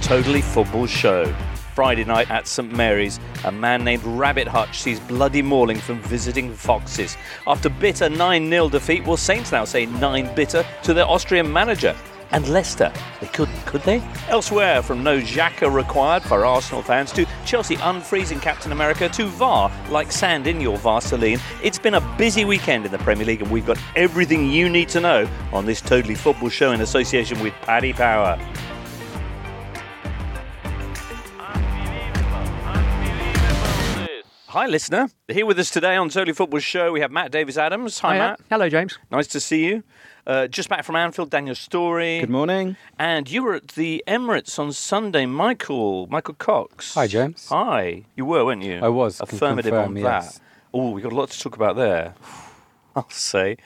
Totally Football Show. Friday night at St Mary's, a man named Rabbit Hutch sees bloody mauling from visiting Foxes. After bitter 9-0 defeat, will Saints now say 9 bitter to their Austrian manager? And Leicester, they couldn't, could they? Elsewhere, from no Xhaka required for Arsenal fans to Chelsea unfreezing Captain America to VAR like sand in your Vaseline, it's been a busy weekend in the Premier League and we've got everything you need to know on this Totally Football Show in association with Paddy Power. Hi, listener. Here with us today on Totally Football Show, we have Matt Davis-Adams. Hi, Matt. Hello, James. Nice to see you. Just back from Anfield, Daniel Storey. Good morning. And you were at the Emirates on Sunday, Michael Cox. Hi, James. Hi. You were, weren't you? I was. Affirmative on that. Yes. Oh, we've got a lot to talk about there. I'll say.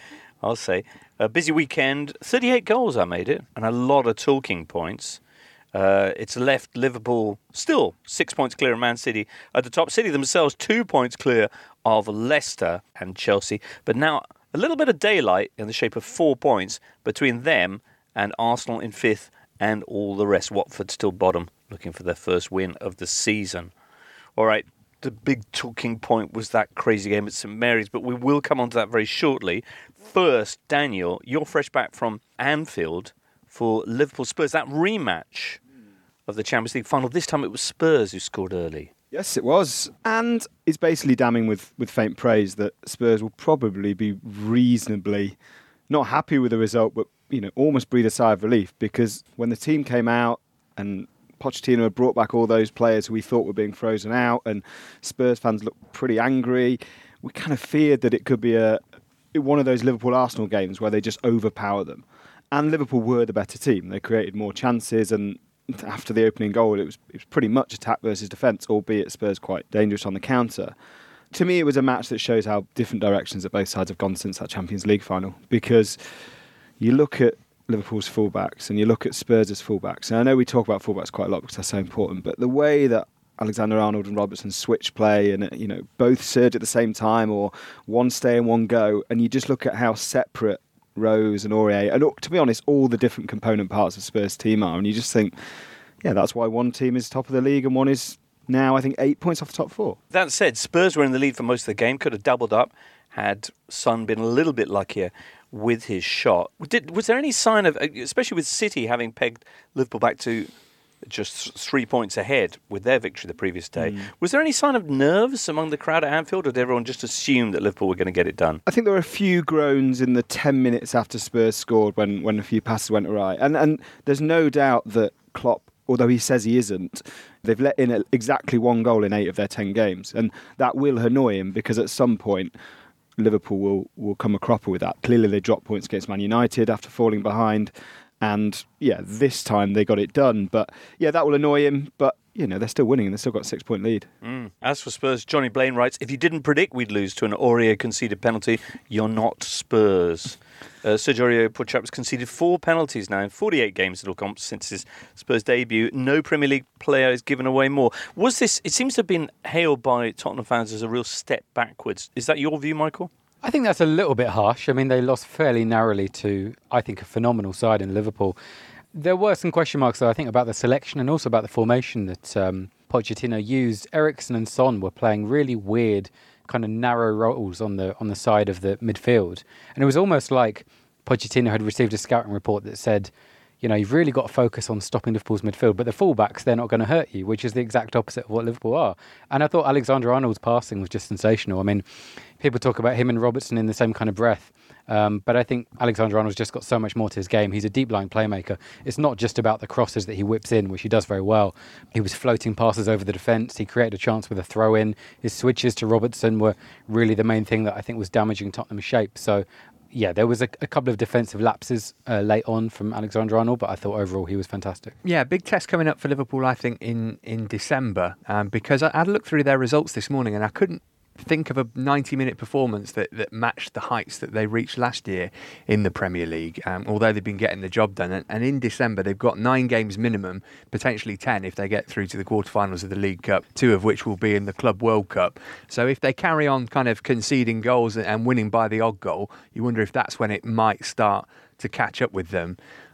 A busy weekend. 38 goals I made it, and a lot of talking points. It's left Liverpool still 6 points clear of Man City at the top. City themselves 2 points clear of Leicester and Chelsea. But now a little bit of daylight in the shape of 4 points between them and Arsenal in 5th and all the rest. Watford still bottom, looking for their first win of the season. All right, the big talking point was that crazy game at St Mary's, but we will come on to that very shortly. First, Daniel, you're fresh back from Anfield for Liverpool Spurs, that rematch of the Champions League final. This time it was Spurs who scored early. Yes, it was. And it's basically damning with faint praise that Spurs will probably be reasonably not happy with the result, but almost breathe a sigh of relief, because when the team came out and Pochettino had brought back all those players who we thought were being frozen out and Spurs fans looked pretty angry, we kind of feared that it could be one of those Liverpool-Arsenal games where they just overpower them. And Liverpool were the better team. They created more chances, and after the opening goal, it was pretty much attack versus defence, albeit Spurs quite dangerous on the counter. To me, it was a match that shows how different directions that both sides have gone since that Champions League final, because you look at Liverpool's fullbacks and you look at Spurs' fullbacks, and I know we talk about fullbacks quite a lot because they're so important, but the way that Alexander-Arnold and Robertson switch play and both surge at the same time, or one stay and one go, and you just look at how separate Rose and Aurier, and to be honest, all the different component parts of Spurs' team are, and you just think, yeah, that's why one team is top of the league and one is now, I think, 8 points off the top 4. That said, Spurs were in the lead for most of the game, could have doubled up had Son been a little bit luckier with his shot. Was there any sign of, especially with City having pegged Liverpool back to just 3 points ahead with their victory the previous day, was there any sign of nerves among the crowd at Anfield, or did everyone just assume that Liverpool were going to get it done? I think there were a few groans in the 10 minutes after Spurs scored when a few passes went awry. And there's no doubt that Klopp, although he says he isn't, they've let in exactly 1 goal in 8 of their 10 games. And that will annoy him, because at some point Liverpool will come a cropper with that. Clearly they dropped points against Man United after falling behind. And, yeah, this time they got it done. But, yeah, that will annoy him. But, they're still winning and they've still got a 6-point lead. As for Spurs, Johnny Blaine writes, if you didn't predict we'd lose to an Aurier conceded penalty, you're not Spurs. Sergio Aurier, poor chap, has conceded 4 penalties now in 48 games at all comps since his Spurs debut. No Premier League player has given away more. It seems to have been hailed by Tottenham fans as a real step backwards. Is that your view, Michael? I think that's a little bit harsh. I mean, they lost fairly narrowly to, I think, a phenomenal side in Liverpool. There were some question marks, though, I think, about the selection and also about the formation that Pochettino used. Eriksen and Son were playing really weird, kind of narrow roles on the side of the midfield. And it was almost like Pochettino had received a scouting report that said, you've really got to focus on stopping Liverpool's midfield, but the fullbacks, they're not going to hurt you, which is the exact opposite of what Liverpool are. And I thought Alexander-Arnold's passing was just sensational. I mean, people talk about him and Robertson in the same kind of breath. But I think Alexander-Arnold's just got so much more to his game. He's a deep-lying playmaker. It's not just about the crosses that he whips in, which he does very well. He was floating passes over the defence. He created a chance with a throw-in. His switches to Robertson were really the main thing that I think was damaging Tottenham's shape. So, yeah, there was a couple of defensive lapses late on from Alexander-Arnold, but I thought overall he was fantastic. Yeah, big test coming up for Liverpool, I think, in December, because I had looked through their results this morning and I couldn't think of a 90-minute performance that matched the heights that they reached last year in the Premier League, although they've been getting the job done. And in December, they've got 9 games minimum, potentially 10 if they get through to the quarterfinals of the League Cup, 2 of which will be in the Club World Cup. So if they carry on kind of conceding goals and winning by the odd goal, you wonder if that's when it might start to catch up with them.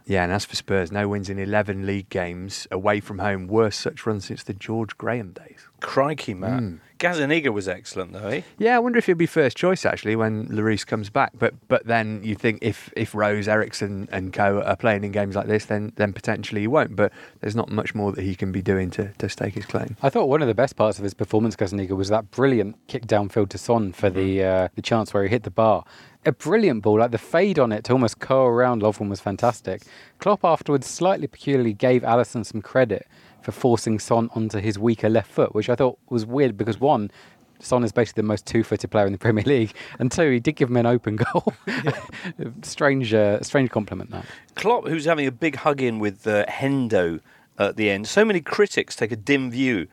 Yeah, and as for Spurs, no wins in 11 league games away from home. Worst such run since the George Graham days. Crikey, Matt. Gazzaniga was excellent, though, eh? Yeah, I wonder if he'll be first choice, actually, when Lloris comes back. But then you think if Rose, Eriksson and co are playing in games like this, then potentially he won't. But there's not much more that he can be doing to stake his claim. I thought one of the best parts of his performance, Gazzaniga, was that brilliant kick downfield to Son for the chance where he hit the bar. A brilliant ball, like the fade on it to almost curl around Lovren was fantastic. Klopp afterwards slightly peculiarly gave Alisson some credit for forcing Son onto his weaker left foot, which I thought was weird because one, Son is basically the most two-footed player in the Premier League, and two, he did give him an open goal. Strange compliment, that. Klopp, who's having a big hug-in with Hendo at the end. So many critics take a dim view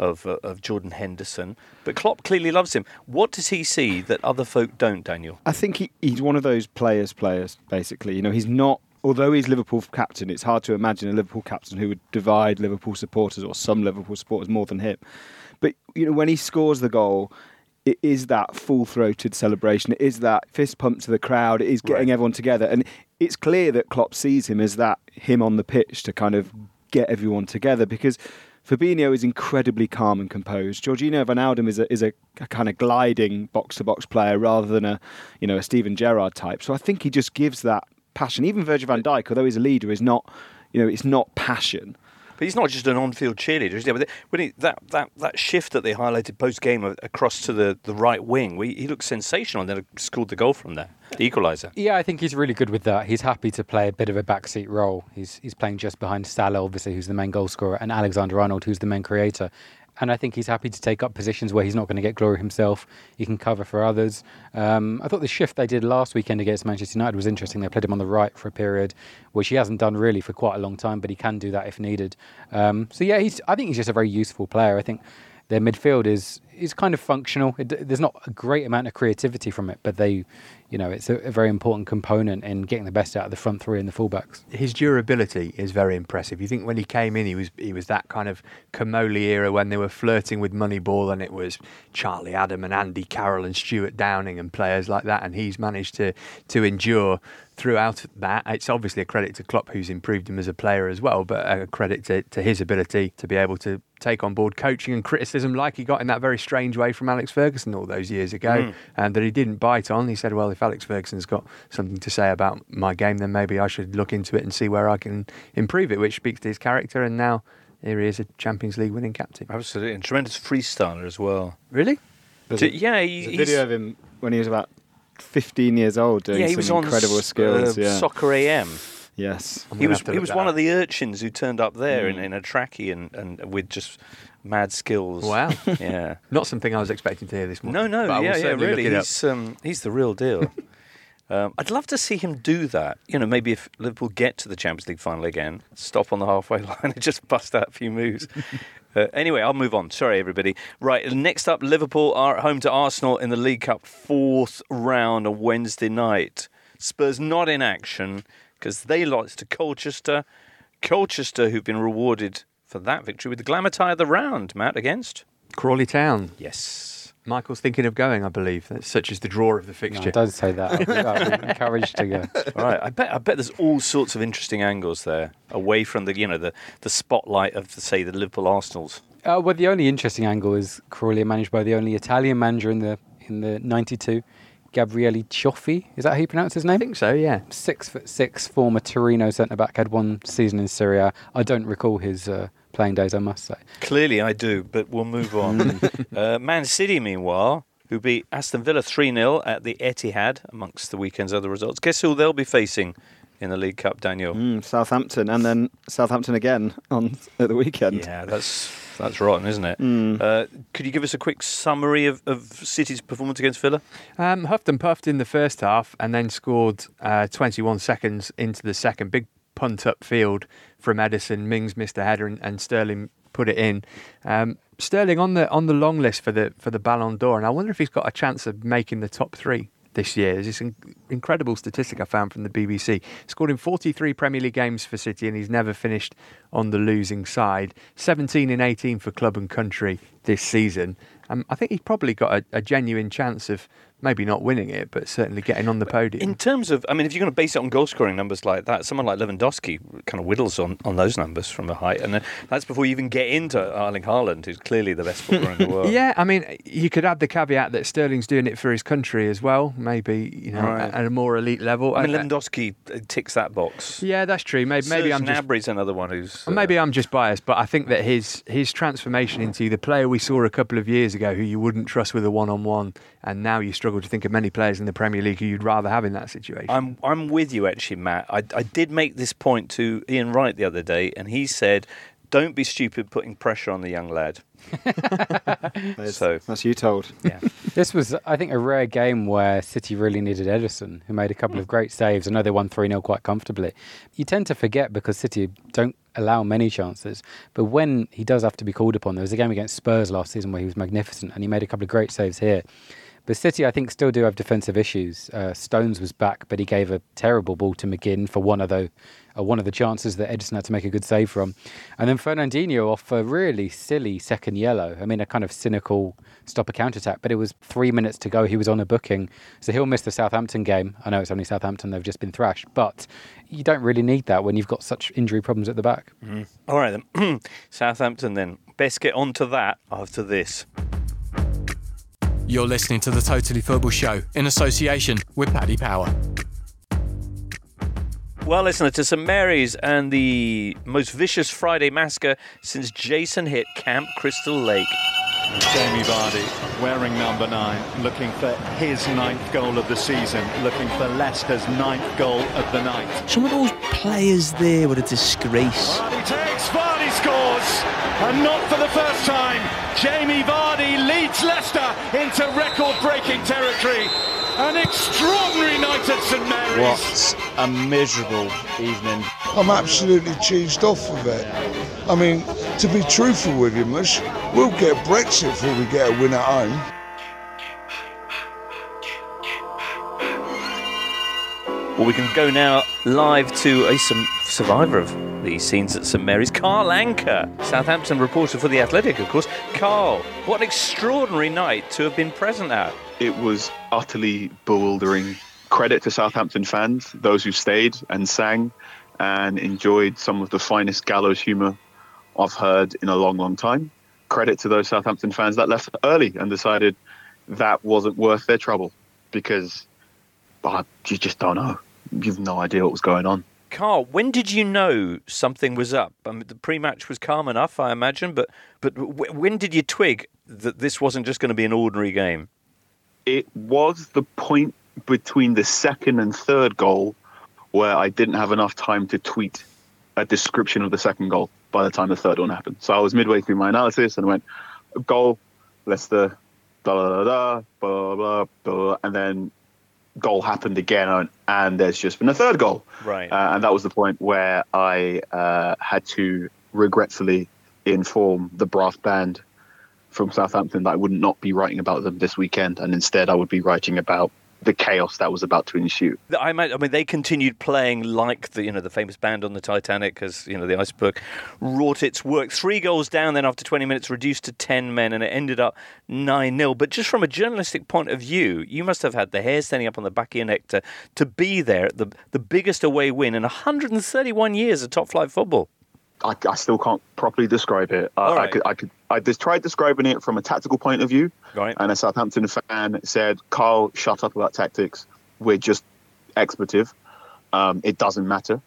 of Jordan Henderson, but Klopp clearly loves him. What does he see that other folk don't, Daniel? I think he's one of those players, basically. You know, he's not, although he's Liverpool captain, it's hard to imagine a Liverpool captain who would divide Liverpool supporters or some Liverpool supporters more than him. But, you know, when he scores the goal, it is that full-throated celebration. It is that fist pump to the crowd. It is getting everyone together. And it's clear that Klopp sees him as him on the pitch to kind of get everyone together, because Fabinho is incredibly calm and composed. Jorginho Wijnaldum is a kind of gliding box-to-box player rather than a Steven Gerrard type. So I think he just gives that passion. Even Virgil van Dijk, although he's a leader, is not, it's not passion. But he's not just an on-field cheerleader, is he? When that shift that they highlighted post-game across to the right wing, he looked sensational and then scored the goal from there, the equaliser. Yeah, I think he's really good with that. He's happy to play a bit of a backseat role. He's playing just behind Salah, obviously, who's the main goal scorer, and Alexander-Arnold, who's the main creator. And I think he's happy to take up positions where he's not going to get glory himself. He can cover for others. I thought the shift they did last weekend against Manchester United was interesting. They played him on the right for a period, which he hasn't done really for quite a long time, but he can do that if needed. I think he's just a very useful player. I think their midfield is kind of functional. There's not a great amount of creativity from it, but it's a very important component in getting the best out of the front three and the fullbacks. His durability is very impressive. You think when he came in, he was that kind of Comolli era when they were flirting with Moneyball, and it was Charlie Adam and Andy Carroll and Stuart Downing and players like that, and he's managed to endure throughout that. It's obviously a credit to Klopp, who's improved him as a player as well, but a credit to his ability to be able to take on board coaching and criticism like he got in that very strange way from Alex Ferguson all those years ago, and that he didn't bite on. He said, well, if Alex Ferguson's got something to say about my game, then maybe I should look into it and see where I can improve it, which speaks to his character. And now here he is, a Champions League winning captain. Absolutely, and tremendous freestyler as well. Really? There's a video of him when he was about 15 years old doing some incredible skills. Soccer AM. Yes. He was one of the urchins who turned up there in a trackie and with just mad skills. Wow. Yeah. Not something I was expecting to hear this morning. No, really. He's the real deal. I'd love to see him do that. Maybe if Liverpool get to the Champions League final again, stop on the halfway line and just bust out a few moves. Anyway, I'll move on. Sorry, everybody. Right, next up, Liverpool are at home to Arsenal in the League Cup 4th round on Wednesday night. Spurs not in action because they lost to Colchester. Colchester, who've been rewarded for that victory with the glamour tie of the round, Matt, against Crawley Town. Yes. Michael's thinking of going, I believe. Such is the draw of the fixture. No, don't say that. I'll be encouraged to go. All right, I bet there's all sorts of interesting angles there, away from the spotlight of, say, the Liverpool Arsenals. Well, the only interesting angle is Crawley are managed by the only Italian manager in the 92, Gabriele Cioffi. Is that how you pronounce his name? I think so, yeah. 6'6", former Torino centre-back, had one season in Serie A. I don't recall his playing days, I must say. Clearly I do, but we'll move on. Man City, meanwhile, who beat Aston Villa 3-0 at the Etihad, amongst the weekend's other results. Guess who they'll be facing in the League Cup, Daniel? Southampton, and then Southampton again at the weekend. Yeah, that's rotten, isn't it? Could you give us a quick summary of City's performance against Villa? Huffed and puffed in the first half and then scored 21 seconds into the second. Big punt upfield from Ederson. Mings missed a header and Sterling put it in. Sterling on the long list for the Ballon d'Or, and I wonder if he's got a chance of making the top 3 this year. There's this incredible statistic I found from the BBC. Scored in 43 Premier League games for City, and he's never finished on the losing side. 17 in 18 for club and country this season. I think he's probably got a genuine chance of maybe not winning it, but certainly getting on the podium. In terms of, I mean, if you're going to base it on goal-scoring numbers like that, someone like Lewandowski kind of whittles on those numbers from a height, and that's before you even get into Erling Haaland, who's clearly the best footballer in the world. Yeah, I mean, you could add the caveat that Sterling's doing it for his country as well, maybe, Right. at a more elite level. I mean, Lewandowski ticks that box. Yeah, that's true. Maybe I'm just... Gnabry's another one who's... Maybe I'm just biased, but I think that his transformation into the player we saw a couple of years ago who you wouldn't trust with a one-on-one, and now you struggle to think of many players in the Premier League who you'd rather have in that situation. I'm with you, actually, Matt. I did make this point to Ian Wright the other day, and he said, don't be stupid putting pressure on the young lad. That's you told. Yeah. This was, I think, a rare game where City really needed Ederson, who made a couple of great saves. I know they won 3-0 quite comfortably. You tend to forget because City don't allow many chances, but when he does have to be called upon, there was a game against Spurs last season where he was magnificent and he made a couple of great saves here. But City, I think, still do have defensive issues. Stones was back, but he gave a terrible ball to McGinn for one of the chances that Ederson had to make a good save from. And then Fernandinho off a really silly second yellow. I mean, a kind of cynical stop a counter-attack, but it was 3 minutes to go. He was on a booking. So he'll miss the Southampton game. I know it's only Southampton. They've just been thrashed. But you don't really need that when you've got such injury problems at the back. Mm. All right, then. Southampton, then. Best get on to that after this. You're listening to the Totally Football Show in association with Paddy Power. Well, listener, to St Mary's and the most vicious Friday massacre since Jason hit Camp Crystal Lake. Jamie Vardy, wearing number 9, looking for his 9th goal of the season, looking for Leicester's 9th goal of the night. Some of those players there were a disgrace. Vardy takes, Vardy scores, and not for the first time. Jamie Vardy leads Leicester into record-breaking territory. An extraordinary night at St Mary's. What a miserable evening. I'm absolutely cheesed off with it. I mean, to be truthful with you, Mush, we'll get Brexit before we get a win at home. Well, we can go now live to a survivor of the scenes at St Mary's, Carl Anker, Southampton reporter for The Athletic, of course. Carl, what an extraordinary night to have been present at. It was utterly bewildering. Credit to Southampton fans, those who stayed and sang and enjoyed some of the finest gallows humour I've heard in a long, long time. Credit to those Southampton fans that left early and decided that wasn't worth their trouble, because you just don't know. You've no idea what was going on. Carl, when did you know something was up? I mean, the pre-match was calm enough, I imagine, but when did you twig that this wasn't just going to be an ordinary game? It was the point between the second and third goal where I didn't have enough time to tweet a description of the second goal by the time the third one happened. So I was midway through my analysis and went, goal, Leicester, blah, blah, blah, blah, blah, blah, and then goal happened again, and there's just been a third goal. Right. And that was the point where I had to regretfully inform the brass band from Southampton that I would not be writing about them this weekend, and instead I would be writing about the chaos that was about to ensue. I mean, they continued playing like the famous band on the Titanic, as the iceberg wrought its work. 3 goals down, then after 20 minutes reduced to 10 men, and it ended up 9-0. But just from a journalistic point of view, you must have had the hair standing up on the back of your neck to be there at the biggest away win in 131 years of top-flight football. I still can't properly describe it. I just tried describing it from a tactical point of view, right. And a Southampton fan said, "Carl, shut up about tactics. We're just expletive. It doesn't matter."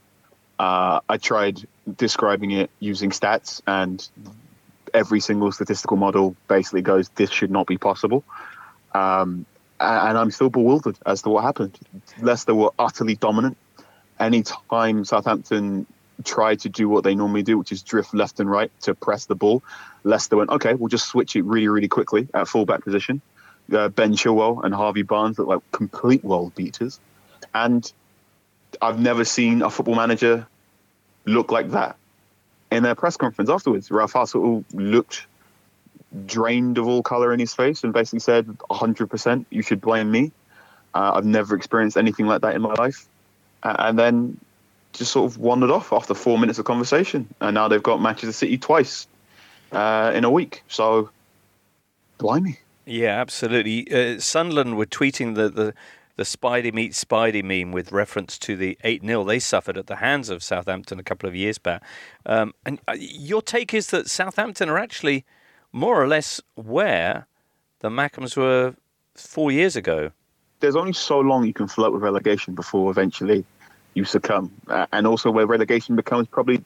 I tried describing it using stats, and every single statistical model basically goes, "This should not be possible." And I'm still bewildered as to what happened. Leicester were utterly dominant. Any time Southampton tried to do what they normally do, which is drift left and right to press the ball, Leicester went, okay, we'll just switch it really, really quickly at fullback position. Ben Chilwell and Harvey Barnes look like complete world beaters. And I've never seen a football manager look like that. In their press conference afterwards, Ralph Hasenhüttl looked drained of all colour in his face and basically said, 100%, you should blame me. I've never experienced anything like that in my life. And then just sort of wandered off after 4 minutes of conversation. And now they've got Manchester City twice in a week. So, blimey. Yeah, absolutely. Sunderland were tweeting the Spidey meets Spidey meme with reference to the 8-0 they suffered at the hands of Southampton a couple of years back. And your take is that Southampton are actually more or less where the Mackems were 4 years ago. There's only so long you can flirt with relegation before eventually you succumb. And also where relegation becomes probably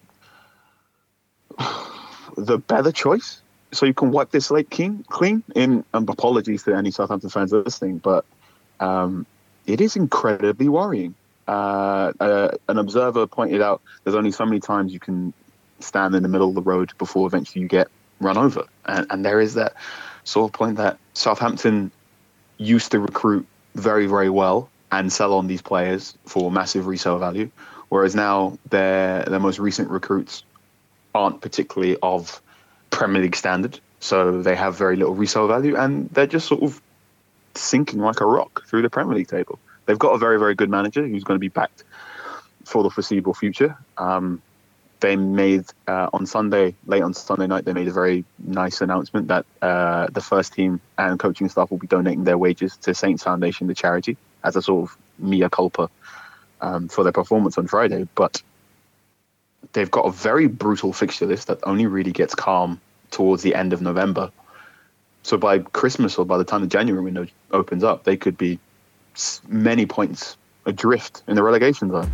the better choice. So you can wipe this slate clean. Apologies to any Southampton fans listening, but it is incredibly worrying. An observer pointed out there's only so many times you can stand in the middle of the road before eventually you get run over. And there is that sort of point that Southampton used to recruit very, very well and sell on these players for massive resale value, whereas now their most recent recruits aren't particularly of Premier League standard, so they have very little resale value, and they're just sort of sinking like a rock through the Premier League table. They've got a very, very good manager who's going to be backed for the foreseeable future. They made on Sunday, late on Sunday night, they made a very nice announcement that the first team and coaching staff will be donating their wages to Saints Foundation, the charity, as a sort of mea culpa for their performance on Friday. But they've got a very brutal fixture list that only really gets calm towards the end of November. So by Christmas or by the time the January window opens up, they could be many points adrift in the relegation zone.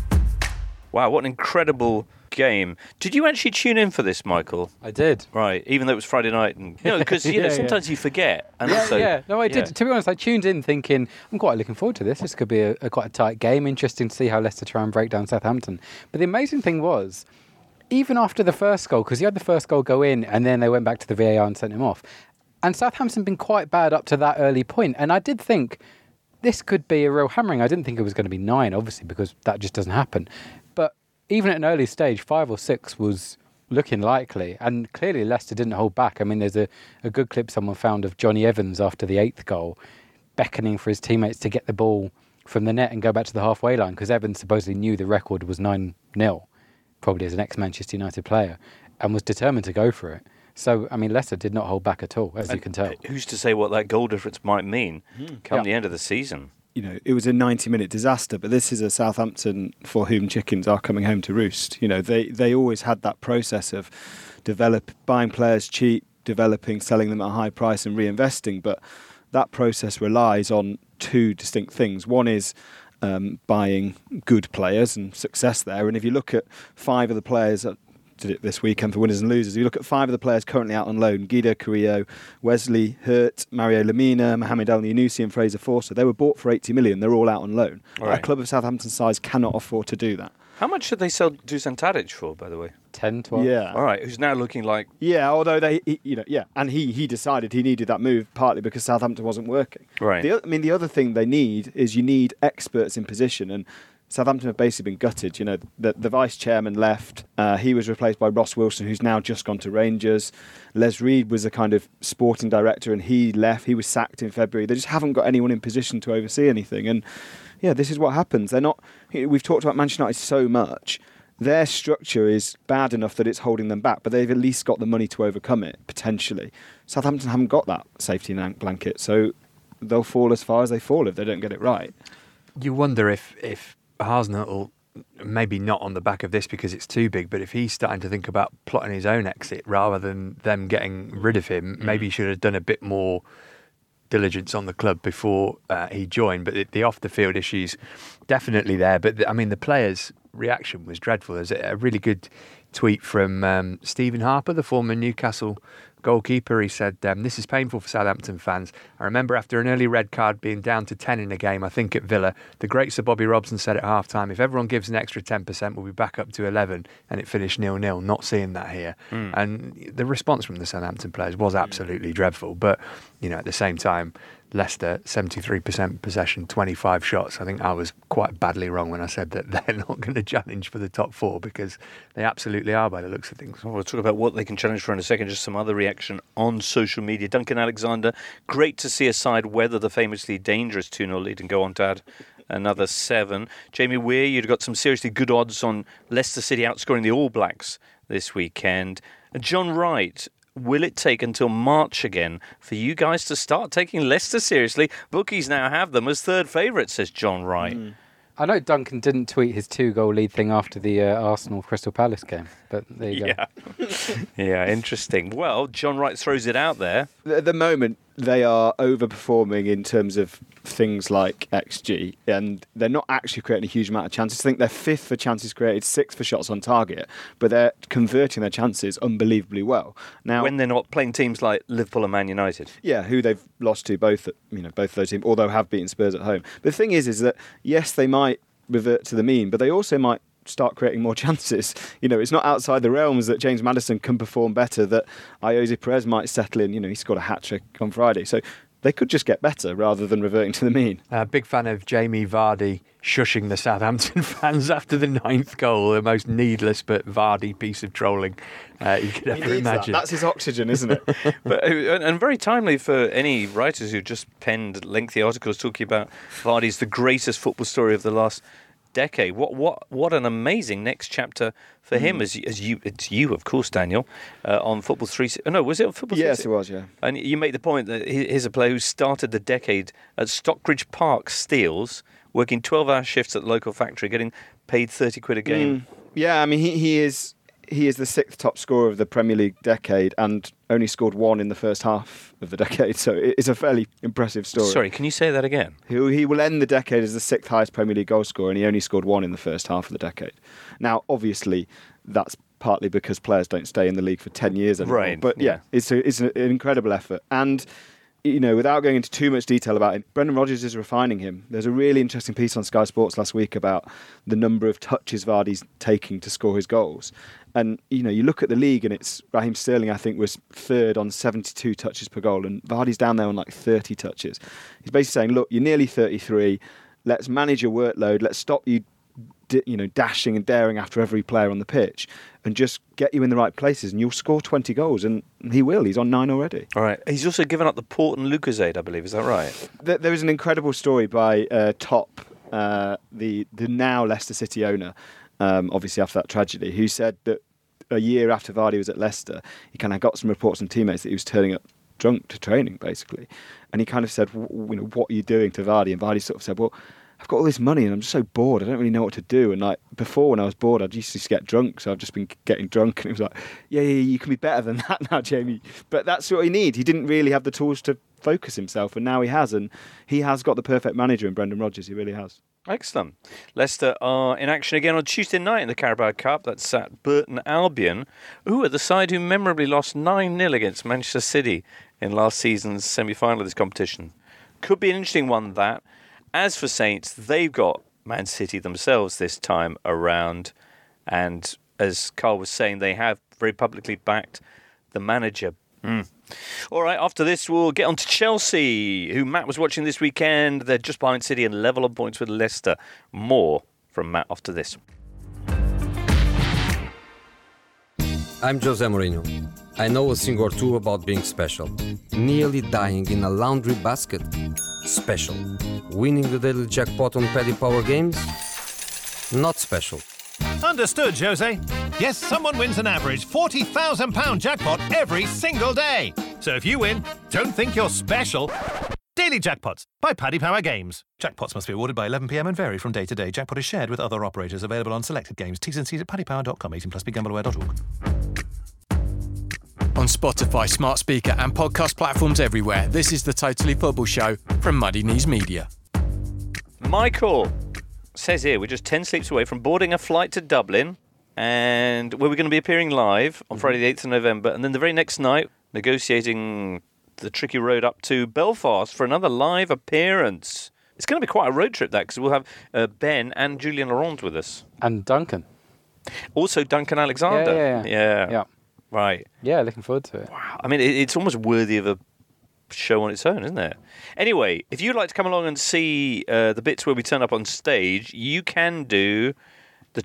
Wow, what an incredible game. Did you actually tune in for this, Michael? I did. Right, even though it was Friday night. And, because sometimes you forget. And No, I did. To be honest, I tuned in thinking, I'm quite looking forward to this. This could be a quite a tight game. Interesting to see how Leicester try and break down Southampton. But the amazing thing was, even after the first goal, because you had the first goal go in and then they went back to the VAR and sent him off, and Southampton been quite bad up to that early point. And I did think this could be a real hammering. I didn't think it was going to be 9, obviously, because that just doesn't happen. But even at an early stage, 5 or 6 was looking likely. And clearly Leicester didn't hold back. I mean, there's a good clip someone found of Johnny Evans after the 8th goal, beckoning for his teammates to get the ball from the net and go back to the halfway line, because Evans supposedly knew the record was 9-0, probably as an ex-Manchester United player, and was determined to go for it. So, I mean, Leicester did not hold back at all, as you can tell. Who's to say what that goal difference might mean come the end of the season? It was a 90-minute disaster, but this is a Southampton for whom chickens are coming home to roost. They always had that process of buying players cheap, developing, selling them at a high price and reinvesting. But that process relies on 2 distinct things. One is buying good players and success there. And if you look at 5 of the players that did it this weekend for winners and losers, you look at 5 of the players currently out on loan: Guido Carrillo, Wesley Hurt, Mario Lemina, Mohamed El Yunusi and Fraser Forster. They were bought for 80 million. They're all out on loan. Right. A club of Southampton's size cannot afford to do that. How much did they sell Dusan Tadic for, by the way? 10, 12. Yeah. All right, who's now looking like... Yeah, although and he decided he needed that move partly because Southampton wasn't working. Right. The other thing they need is you need experts in position, and Southampton have basically been gutted. The vice chairman left. He was replaced by Ross Wilson, who's now just gone to Rangers. Les Reed was a kind of sporting director, and he left. He was sacked in February. They just haven't got anyone in position to oversee anything. And this is what happens. They're not. We've talked about Manchester United so much. Their structure is bad enough that it's holding them back, but they've at least got the money to overcome it, potentially. Southampton haven't got that safety blanket, so they'll fall as far as they fall if they don't get it right. You wonder if Hasenhüttl will, maybe not on the back of this because it's too big, but if he's starting to think about plotting his own exit rather than them getting rid of him, maybe he should have done a bit more diligence on the club before he joined. But the off-the-field issues definitely there. But the players' reaction was dreadful. There's a really good tweet from Stephen Harper, the former Newcastle goalkeeper. He said, "This is painful for Southampton fans. I remember after an early red card being down to 10 in a game, I think at Villa, the great Sir Bobby Robson said at half-time, if everyone gives an extra 10%, we'll be back up to 11, and it finished 0-0. Not seeing that here." And the response from the Southampton players was absolutely dreadful. But, at the same time, Leicester, 73% possession, 25 shots. I think I was quite badly wrong when I said that they're not going to challenge for the top 4, because they absolutely are by the looks of things. Well, we'll talk about what they can challenge for in a second. Just some other reaction on social media. Duncan Alexander, great to see a side weather the famously dangerous 2-0 lead and go on to add another 7. Jamie Weir, you'd got some seriously good odds on Leicester City outscoring the All Blacks this weekend. And John Wright, will it take until March again for you guys to start taking Leicester seriously? Bookies now have them as third favourites, says John Wright. I know Duncan didn't tweet his 2-goal lead thing after the Arsenal-Crystal Palace game, but there you go. Yeah, interesting. Well, John Wright throws it out there. At the moment, they are overperforming in terms of things like XG, and they're not actually creating a huge amount of chances. I think they're 5th for chances created, 6th for shots on target, but they're converting their chances unbelievably well. Now, when they're not playing teams like Liverpool and Man United. Yeah, who they've lost to both of those teams, although have beaten Spurs at home. But the thing is that, yes, they might revert to the mean, but they also might start creating more chances. It's not outside the realms that James Maddison can perform better, that Ayoze Perez might settle in. He scored a hat-trick on Friday. So they could just get better rather than reverting to the mean. Big fan of Jamie Vardy shushing the Southampton fans after the 9th goal. The most needless but Vardy piece of trolling you could ever imagine. That's his oxygen, isn't it? And very timely for any writers who just penned lengthy articles talking about Vardy's the greatest football story of the last decade. What an amazing next chapter for him. It's you, of course, Daniel, on Football 360. No, was it on Football 360? Yes, it was, yeah. And you make the point that here's a player who started the decade at Stockbridge Park Steels, working 12-hour shifts at the local factory, getting paid 30 quid a game. Yeah, I mean, he is the 6th top scorer of the Premier League decade and only scored 1 in the first half of the decade. So it's a fairly impressive story. Sorry, can you say that again? He will end the decade as the 6th highest Premier League goal scorer, and he only scored 1 in the first half of the decade. Now, obviously, that's partly because players don't stay in the league for 10 years anymore. Right. But yeah, it's an incredible effort. And without going into too much detail about him, Brendan Rodgers is refining him. There's a really interesting piece on Sky Sports last week about the number of touches Vardy's taking to score his goals. And, you look at the league and it's Raheem Sterling, I think, was 3rd on 72 touches per goal. And Vardy's down there on like 30 touches. He's basically saying, look, you're nearly 33. Let's manage your workload. Let's stop you, dashing and daring after every player on the pitch and just get you in the right places and you'll score 20 goals. And he will. He's on 9 already. All right. He's also given up the Port and Lucozade, I believe. Is that right? There was an incredible story by Top, the now Leicester City owner, obviously after that tragedy, who said that a year after Vardy was at Leicester, he kind of got some reports from teammates that he was turning up drunk to training, basically. And he kind of said, what are you doing to Vardy? And Vardy sort of said, well, I've got all this money and I'm just so bored. I don't really know what to do. And like before, when I was bored, I'd used to get drunk. So I've just been getting drunk. And it was like, yeah, you can be better than that now, Jamie. But that's what he needs. He didn't really have the tools to focus himself. And now he has. And he has got the perfect manager in Brendan Rodgers. He really has. Excellent. Leicester are in action again on Tuesday night in the Carabao Cup. That's at Burton Albion, who are the side who memorably lost 9-0 against Manchester City in last season's semi-final of this competition. Could be an interesting one, that. As for Saints, they've got Man City themselves this time around. And as Carl was saying, they have very publicly backed the manager. All right, after this, we'll get on to Chelsea, who Matt was watching this weekend. They're just behind City and level on points with Leicester. More from Matt after this. I'm Jose Mourinho. I know a thing or two about being special. Nearly dying in a laundry basket. Special. Winning the daily jackpot on Paddy Power games. Not special. Understood, Jose. Yes, someone wins an average £40,000 jackpot every single day. So if you win, don't think you're special. Daily Jackpots by Paddy Power Games. Jackpots must be awarded by 11 p.m. and vary from day to day. Jackpot is shared with other operators. Available on selected games. T's and C's at paddypower.com. 18+ BigGambleAware.org. On Spotify, smart speaker and podcast platforms everywhere, this is the Totally Football Show from Muddy Knees Media. Michael says here we're just 10 sleeps away from boarding a flight to Dublin, and where we're going to be appearing live on Friday the 8th of November, and then the very next night negotiating the tricky road up to Belfast for another live appearance. It's going to be quite a road trip, that, because we'll have Ben and Julian Laurent with us. And Duncan. Also Duncan Alexander. Yeah. Right. Yeah, looking forward to it. Wow. I mean, it's almost worthy of a show on its own, isn't it? Anyway, if you'd like to come along and see the bits where we turn up on stage, you can do the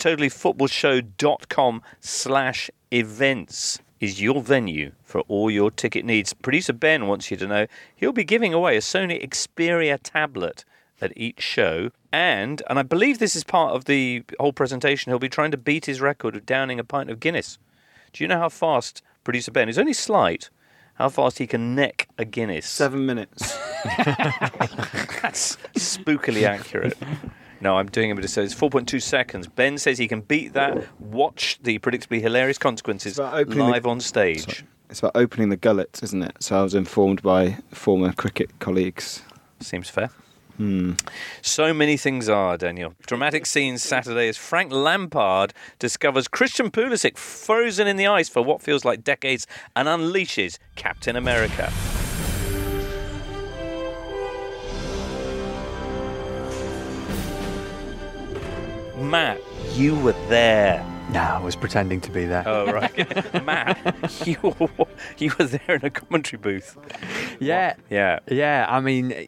totallyfootballshow.com/events is your venue for all your ticket needs. Producer Ben wants you to know he'll be giving away a Sony Xperia tablet at each show, and I believe this is part of the whole presentation, he'll be trying to beat his record of downing a pint of Guinness. Do you know how fast producer Ben, is only slight. How fast he can neck a Guinness. 7 minutes. That's spookily accurate. No, I'm doing it, but it says 4.2 seconds. Ben says he can beat that. Watch the predictably hilarious consequences live on stage. Sorry. It's about opening the gullet, isn't it? So I was informed by former cricket colleagues. Seems fair. So many things are, Daniel. Dramatic scenes Saturday as Frank Lampard discovers Christian Pulisic frozen in the ice for what feels like decades and unleashes Captain America. Matt, you were there. No, I was pretending to be there. Oh, right. Matt, you were there in a commentary booth. Yeah. Yeah. Yeah, I mean,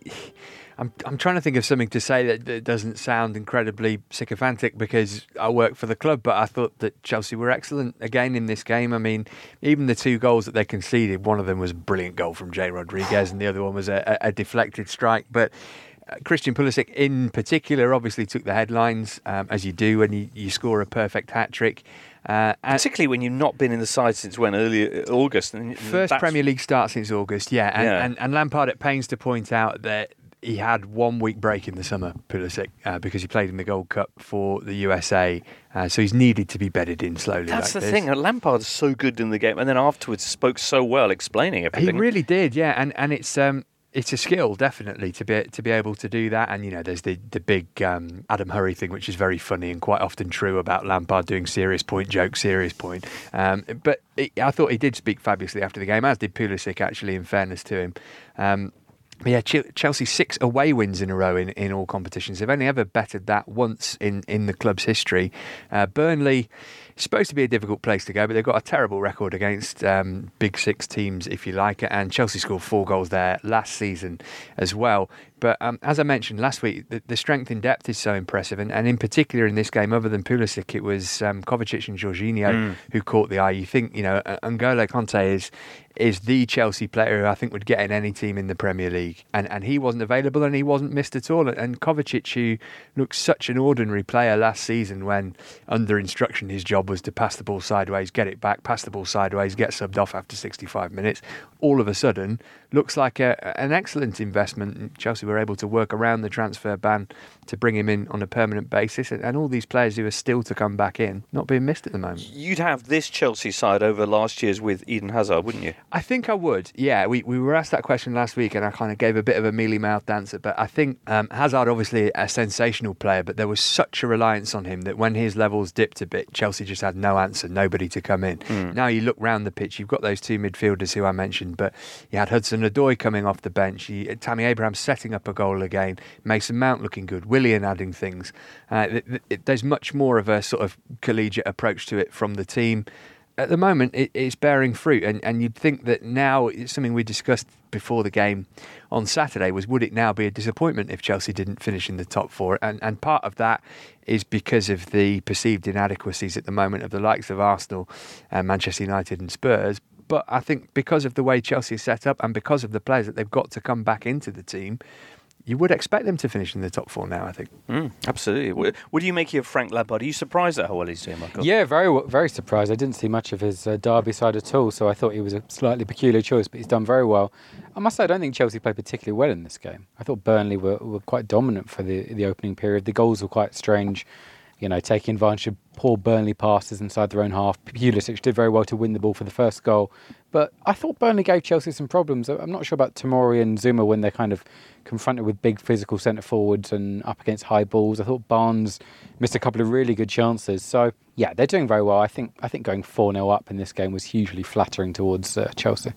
I'm trying to think of something to say that doesn't sound incredibly sycophantic because I work for the club, but I thought that Chelsea were excellent again in this game. I mean, even the 2 goals that they conceded, one of them was a brilliant goal from Jay Rodriguez and the other one was a deflected strike. But Christian Pulisic in particular obviously took the headlines, as you do when you score a perfect hat-trick. Particularly when you've not been in the side since when? Early August? First Premier League start since August, yeah. And Lampard at pains to point out that he had 1 week break in the summer, Pulisic, because he played in the Gold Cup for the USA. So he's needed to be bedded in slowly. That's like the this. thing. Lampard's so good in the game, and then afterwards spoke so well, explaining everything. He really did, yeah. And it's a skill, definitely, to be able to do that. And, you know, there's the big Adam Hurrey thing, which is very funny and quite often true about Lampard doing serious point jokes, serious point. But I thought he did speak fabulously after the game, as did Pulisic, actually, in fairness to him. Yeah, Chelsea 6 away wins in a row in all competitions. They've only ever bettered that once in the club's history. Burnley is supposed to be a difficult place to go, but they've got a terrible record against Big Six teams, if you like it. And Chelsea scored 4 goals there last season as well. But as I mentioned last week, the strength in depth is so impressive. And in particular in this game, other than Pulisic, it was Kovacic and Jorginho who caught the eye. You think, you know, N'Golo Kanté is the Chelsea player who I think would get in any team in the Premier League. And he wasn't available and he wasn't missed at all. And Kovacic, who looked such an ordinary player last season when under instruction his job was to pass the ball sideways, get it back, pass the ball sideways, get subbed off after 65 minutes, all of a sudden looks like an excellent investment. Chelsea were able to work around the transfer ban to bring him in on a permanent basis, and all these players who are still to come back in, not being missed at the moment. You'd have this Chelsea side over last year's with Eden Hazard, wouldn't you? I think I would, yeah. We were asked that question last week and I kind of gave a bit of a mealy-mouthed answer, but I think Hazard, obviously a sensational player, but there was such a reliance on him that when his levels dipped a bit, Chelsea just had no answer, nobody to come in. Now you look round the pitch, you've got those 2 midfielders who I mentioned, but you had Hudson-Odoi coming off the bench, Tammy Abraham setting up a goal again, Mason Mount looking good, Willian adding things. There's much more of a sort of collegiate approach to it from the team. At the moment, it's bearing fruit, and you'd think that now, it's something we discussed before the game on Saturday, was would it now be a disappointment if Chelsea didn't finish in the top 4? And part of that is because of the perceived inadequacies at the moment of the likes of Arsenal, Manchester United and Spurs. But I think because of the way Chelsea is set up and because of the players that they've got to come back into the team, you would expect them to finish in the top 4 now, I think. Absolutely. What do you make of Frank Lampard? Are you surprised at how well he's doing, Michael? Yeah, very surprised. I didn't see much of his Derby side at all, so I thought he was a slightly peculiar choice, but he's done very well. I must say, I don't think Chelsea played particularly well in this game. I thought Burnley were quite dominant for the opening period. The goals were quite strange, you know, taking advantage of poor Burnley passes inside their own half. Pulisic did very well to win the ball for the first goal. But I thought Burnley gave Chelsea some problems. I'm not sure about Tomori and Zuma when they're kind of confronted with big physical centre forwards and up against high balls. I thought Barnes missed a couple of really good chances. So, yeah, they're doing very well. I think going 4-0 up in this game was hugely flattering towards Chelsea.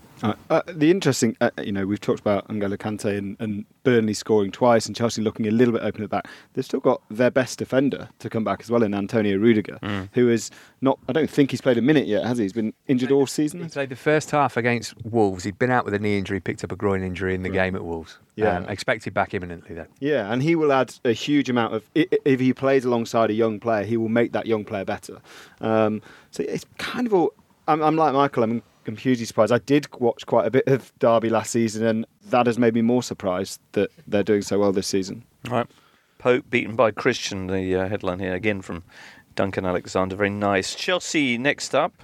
The interesting, we've talked about N'Golo Kanté and Burnley scoring twice and Chelsea looking a little bit open at the back. They've still got their best defender to come back as well in Antonio Rudiger, who is not, I don't think he's played a minute yet, has he? He's been injured all season. He played the first half against Wolves. He'd been out with a knee injury, picked up a groin injury in the game at Wolves. Yeah. Expected back imminently then. Yeah, and he will add a huge amount of, if he plays alongside a young player, he will make that young player better. So it's kind of all, I'm like Michael, I'm hugely surprised. I did watch quite a bit of Derby last season, and that has made me more surprised that they're doing so well this season. Right. Pope beaten by Christian, the headline here, again from Duncan Alexander. Very nice. Chelsea next up.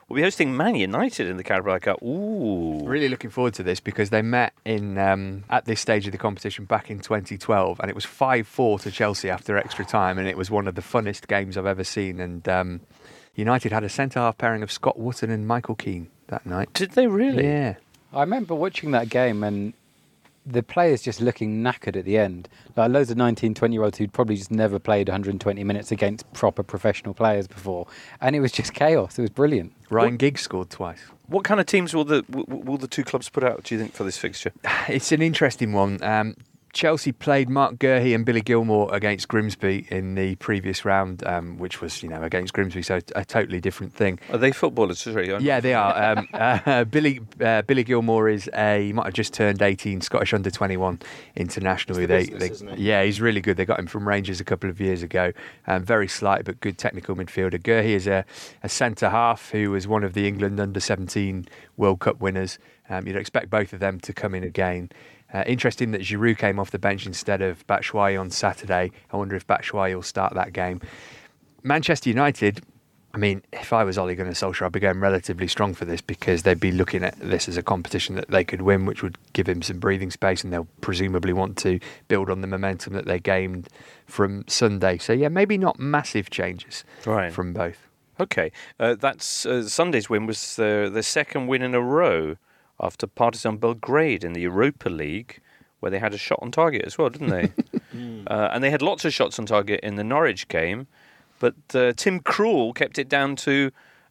will be hosting Man United in the Carabao Cup. Ooh. Really looking forward to this because they met in at this stage of the competition back in 2012 and it was 5-4 to Chelsea after extra time and it was one of the funnest games I've ever seen and United had a centre-half pairing of Scott Wootton and Michael Keane that night. Did they really? Yeah. I remember watching that game and the players just looking knackered at the end. Like loads of 19, 20-year-olds who'd probably just never played 120 minutes against proper professional players before. And it was just chaos. It was brilliant. Ryan Giggs scored twice. What kind of teams will the two clubs put out, do you think, for this fixture? It's an interesting one. Chelsea played Mark Gurhey and Billy Gilmore against Grimsby in the previous round, which was, against Grimsby, so a totally different thing. Are they footballers? Sorry, yeah, they are. Billy Gilmore he might have just turned 18, Scottish under-21 international. Yeah, he's really good. They got him from Rangers a couple of years ago. Very slight but good technical midfielder. Gurhey is a centre-half who was one of the England under-17 World Cup winners. You'd expect both of them to come in again. Interesting that Giroud came off the bench instead of Batshuayi on Saturday. I wonder if Batshuayi will start that game. Manchester United, if I was Ole Gunnar Solskjaer, I'd be going relatively strong for this because they'd be looking at this as a competition that they could win, which would give him some breathing space, and they'll presumably want to build on the momentum that they gained from Sunday. So, yeah, maybe not massive changes from both. Okay, that's Sunday's win was their second win in a row after Partizan Belgrade in the Europa League, where they had a shot on target as well, didn't they? And they had lots of shots on target in the Norwich game, but Tim Krul kept it down to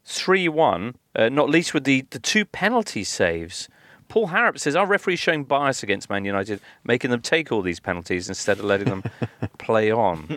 3-1, not least with the two penalty saves. Paul Harrop says, our referee's showing bias against Man United, making them take all these penalties instead of letting them play on.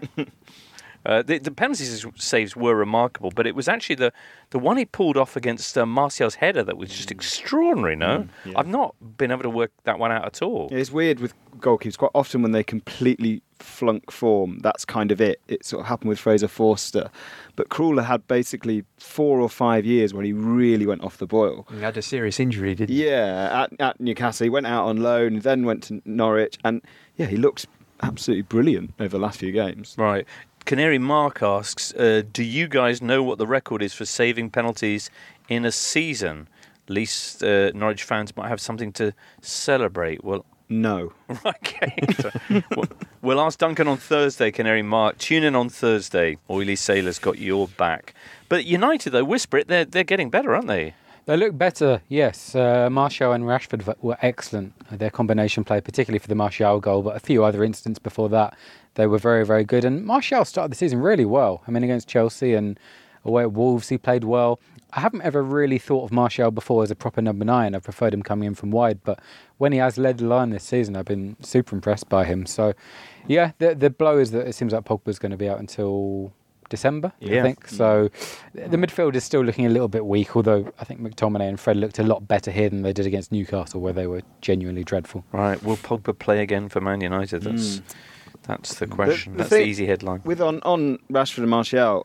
The penalty saves were remarkable, but it was actually the one he pulled off against Martial's header that was just extraordinary, no? Yeah. I've not been able to work that one out at all. It's weird with goalkeepers. Quite often when they completely flunk form, that's kind of it. It sort of happened with Fraser Forster. But Krul had basically 4 or 5 years when he really went off the boil. He had a serious injury, didn't he? Yeah, at Newcastle. He went out on loan, then went to Norwich, and yeah, he looks absolutely brilliant over the last few games. Right. Canary Mark asks, do you guys know what the record is for saving penalties in a season? At least Norwich fans might have something to celebrate. Well, no. Okay. We'll ask Duncan on Thursday, Canary Mark. Tune in on Thursday. Oily Sailors got your back. But United, though, whisper it, they're getting better, aren't they? They look better, yes. Martial and Rashford were excellent. Their combination play, particularly for the Martial goal, but a few other incidents before that, they were very, very good. And Martial started the season really well. Against Chelsea and away at Wolves, he played well. I haven't ever really thought of Martial before as a proper number 9. I've preferred him coming in from wide. But when he has led the line this season, I've been super impressed by him. So, yeah, the blow is that it seems like Pogba's going to be out until December, I think. So the midfield is still looking a little bit weak, although I think McTominay and Fred looked a lot better here than they did against Newcastle, where they were genuinely dreadful. Right. Will Pogba play again for Man United? That's the question. That's the easy headline. With on Rashford and Martial,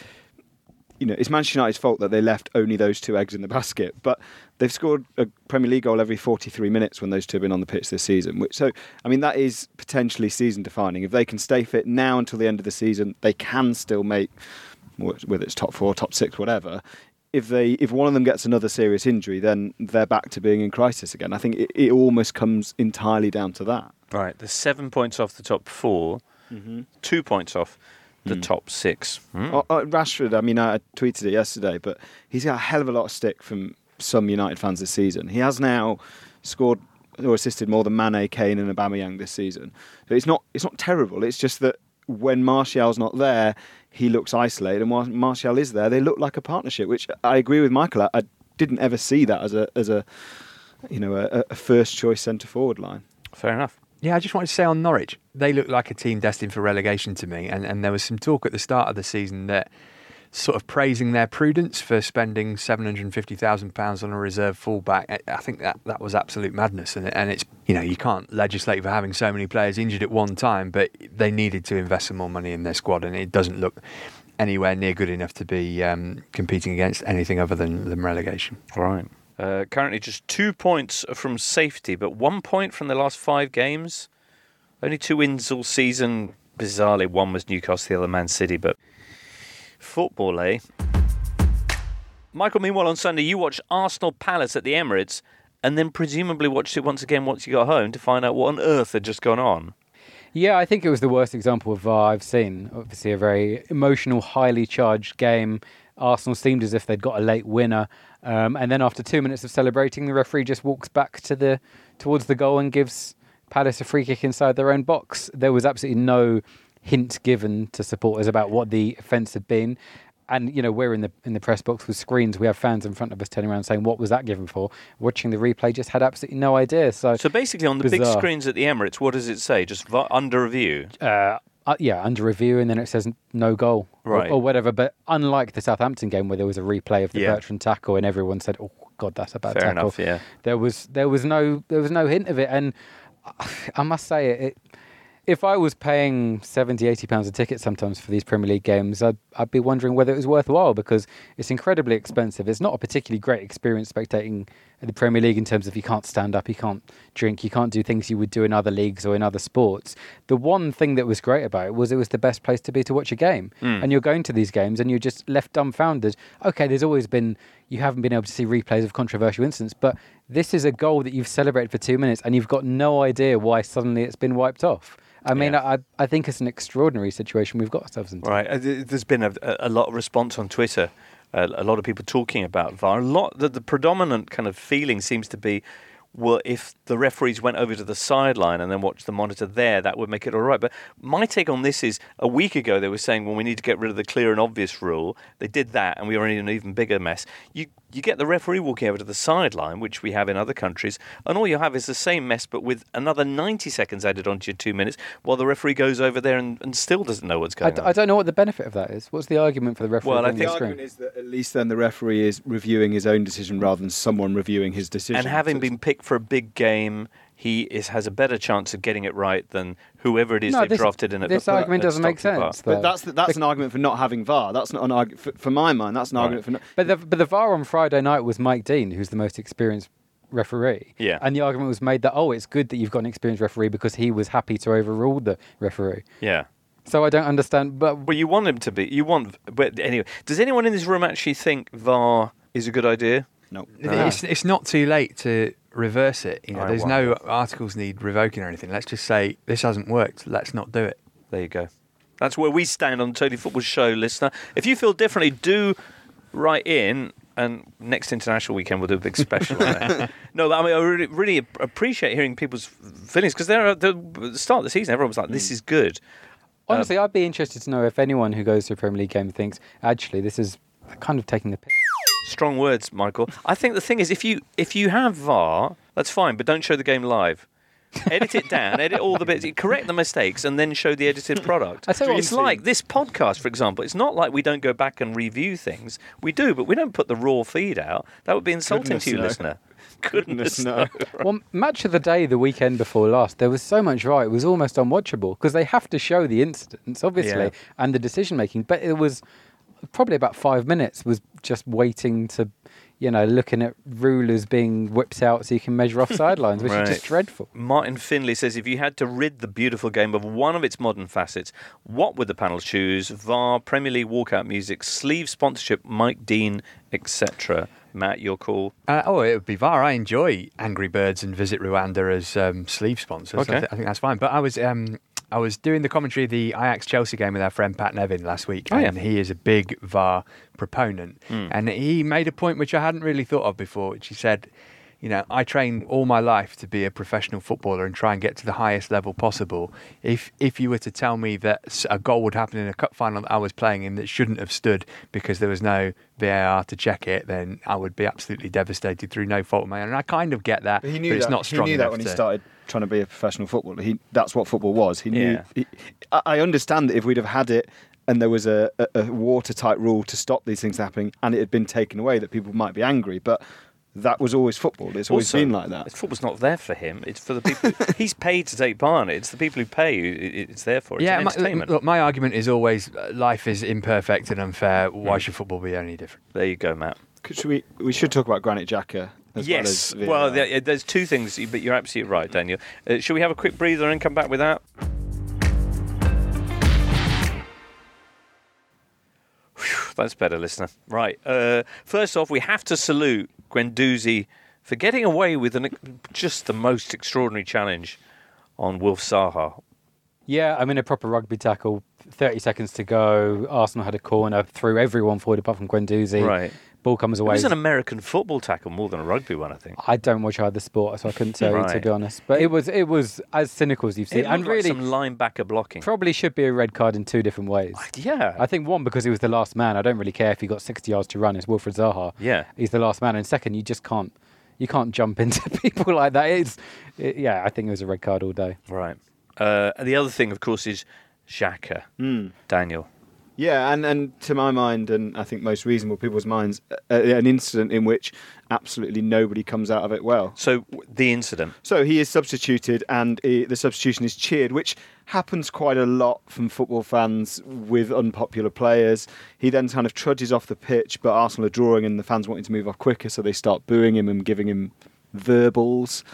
it's Manchester United's fault that they left only those two eggs in the basket, but they've scored a Premier League goal every 43 minutes when those two have been on the pitch this season. That is potentially season-defining. If they can stay fit now until the end of the season, they can still make, whether it's top 4, top 6, whatever. If one of them gets another serious injury, then they're back to being in crisis again. I think it almost comes entirely down to that. Right, there's 7 points off the top 4, 2 points off the top 6. Rashford, I tweeted it yesterday, but he's got a hell of a lot of stick from some United fans this season. He has now scored or assisted more than Mane, Kane and Aubameyang this season. So it's not terrible. It's just that when Martial's not there, he looks isolated, and while Martial is there, they look like a partnership, which I agree with Michael. I didn't ever see that as a first choice centre forward line. Fair enough. Yeah, I just wanted to say on Norwich, they look like a team destined for relegation to me. And there was some talk at the start of the season that sort of praising their prudence for spending £750,000 on a reserve fullback. I think that was absolute madness. And it's, you can't legislate for having so many players injured at one time, but they needed to invest some more money in their squad. And it doesn't look anywhere near good enough to be competing against anything other than relegation. Right. Currently just 2 points from safety, but 1 point from the last 5 games. Only 2 wins all season. Bizarrely, one was Newcastle, the other Man City, but football, eh? Michael, meanwhile, on Sunday, you watched Arsenal Palace at the Emirates and then presumably watched it once again once you got home to find out what on earth had just gone on. Yeah, I think it was the worst example of VAR I've seen. Obviously, a very emotional, highly charged game. Arsenal seemed as if they'd got a late winner. And then after 2 minutes of celebrating, the referee just walks back towards the goal and gives Palace a free kick inside their own box. There was absolutely no hint given to supporters about what the offence had been. And, we're in the press box with screens. We have fans in front of us turning around saying, what was that given for? Watching the replay, just had absolutely no idea. So basically on the big screens at the Emirates, what does it say? Just under review? Under review, and then it says no goal or whatever. But unlike the Southampton game where there was a replay of the Bertrand tackle and everyone said, oh, God, that's a bad Fair tackle. Enough, yeah. There was no hint of it. And I must say, if I was paying £70, £80 a ticket sometimes for these Premier League games, I'd be wondering whether it was worthwhile, because it's incredibly expensive. It's not a particularly great experience spectating the Premier League in terms of you can't stand up, you can't drink, you can't do things you would do in other leagues or in other sports. The one thing that was great about it was the best place to be to watch a game. And you're going to these games and you're just left dumbfounded. Okay, you haven't been able to see replays of controversial incidents, but this is a goal that you've celebrated for 2 minutes and you've got no idea why suddenly it's been wiped off. I mean, I think it's an extraordinary situation we've got ourselves into. Right. There's been a lot of response on Twitter. A lot of people talking about VAR. The predominant kind of feeling seems to be, well, if the referees went over to the sideline and then watched the monitor there, that would make it all right. But my take on this is, a week ago they were saying, well, we need to get rid of the clear and obvious rule. They did that, and we were in an even bigger mess. You get the referee walking over to the sideline, which we have in other countries, and all you have is the same mess, but with another 90 seconds added onto your 2 minutes, while the referee goes over there and still doesn't know what's going on. I don't know what the benefit of that is. What's the argument for the referee? Well, I think the argument is that at least then the referee is reviewing his own decision rather than someone reviewing his decision. And having been picked for a big game, he has a better chance of getting it right than whoever it is they've drafted in. This argument doesn't make sense. But that's an argument for not having VAR. That's not an argument for my mind. That's an argument for not. But the VAR on Friday night was Mike Dean, who's the most experienced referee. Yeah. And the argument was made that it's good that you've got an experienced referee because he was happy to overrule the referee. Yeah. So I don't understand. But you want him to be. But anyway, does anyone in this room actually think VAR is a good idea? No. It's not too late to reverse it. There's no articles need revoking or anything. Let's just say this hasn't worked. Let's not do it. There you go. That's where we stand on the Totally Football Show, listener. If you feel differently, do write in, and next international weekend we'll do a big special on it. No, I mean, I really appreciate hearing people's feelings, because at the start of the season, everyone was like, "This is good." Honestly, I'd be interested to know if anyone who goes to a Premier League game thinks, actually, this is kind of taking the piss. Strong words, Michael. I think the thing is, if you have VAR, that's fine, but don't show the game live. Edit it down, edit all the bits, correct the mistakes, and then show the edited product. It's like this podcast, for example. It's not like we don't go back and review things. We do, but we don't put the raw feed out. That would be insulting to you, listener. Goodness no. Well, match of the day the weekend before last, there was so much VAR, it was almost unwatchable, because they have to show the incidents, obviously, and the decision-making, but it was probably about 5 minutes was just waiting to, looking at rulers being whipped out so you can measure off sidelines, which is just dreadful. Martin Finley says, if you had to rid the beautiful game of one of its modern facets, what would the panel choose? VAR, Premier League walkout music, sleeve sponsorship, Mike Dean, etc. Matt, your call? It would be VAR. I enjoy Angry Birds and Visit Rwanda as sleeve sponsors. Okay. I think that's fine. But I was doing the commentary of the Ajax-Chelsea game with our friend Pat Nevin last week, and he is a big VAR proponent. And he made a point which I hadn't really thought of before, which he said, I train all my life to be a professional footballer and try and get to the highest level possible. If you were to tell me that a goal would happen in a cup final that I was playing in that shouldn't have stood because there was no VAR to check it, then I would be absolutely devastated through no fault of my own. And I kind of get that, but it's not strong enough. He knew that when he started trying to be a professional footballer. That's what football was. He knew. I understand that if we'd have had it and there was a watertight rule to stop these things happening and it had been taken away, that people might be angry, but that was always football. It's always been like that. Football's not there for him. It's for the people. He's paid to take part in it. It's the people who pay who it's there for. It's entertainment. My argument is always life is imperfect and unfair. Why should football be any different? There you go, Matt. We should talk about Granit Xhaka. Yes. Well, there's two things, but you're absolutely right, Daniel. Should we have a quick breather and come back with that? That's better, listener. Right. First off, we have to salute Guendouzi for getting away with just the most extraordinary challenge on Wilf Zaha. Yeah, I mean, a proper rugby tackle. 30 seconds to go. Arsenal had a corner, threw everyone forward apart from Guendouzi. Right. Ball comes away. It was an American football tackle more than a rugby one, I think. I don't watch either sport, so I couldn't tell you, to be honest. But it was as cynical as you've seen. It looked like some linebacker blocking. Probably should be a red card in two different ways. Yeah. I think one, because he was the last man. I don't really care if he got 60 yards to run. It's Wilfried Zaha. Yeah. He's the last man. And second, you just can't jump into people like that. I think it was a red card all day. Right. The other thing, of course, is Xhaka. Daniel. Yeah, and to my mind, and I think most reasonable people's minds, an incident in which absolutely nobody comes out of it well. So, the incident? So, he is substituted, and the substitution is cheered, which happens quite a lot from football fans with unpopular players. He then kind of trudges off the pitch, but Arsenal are drawing and the fans wanting to move off quicker, so they start booing him and giving him verbals.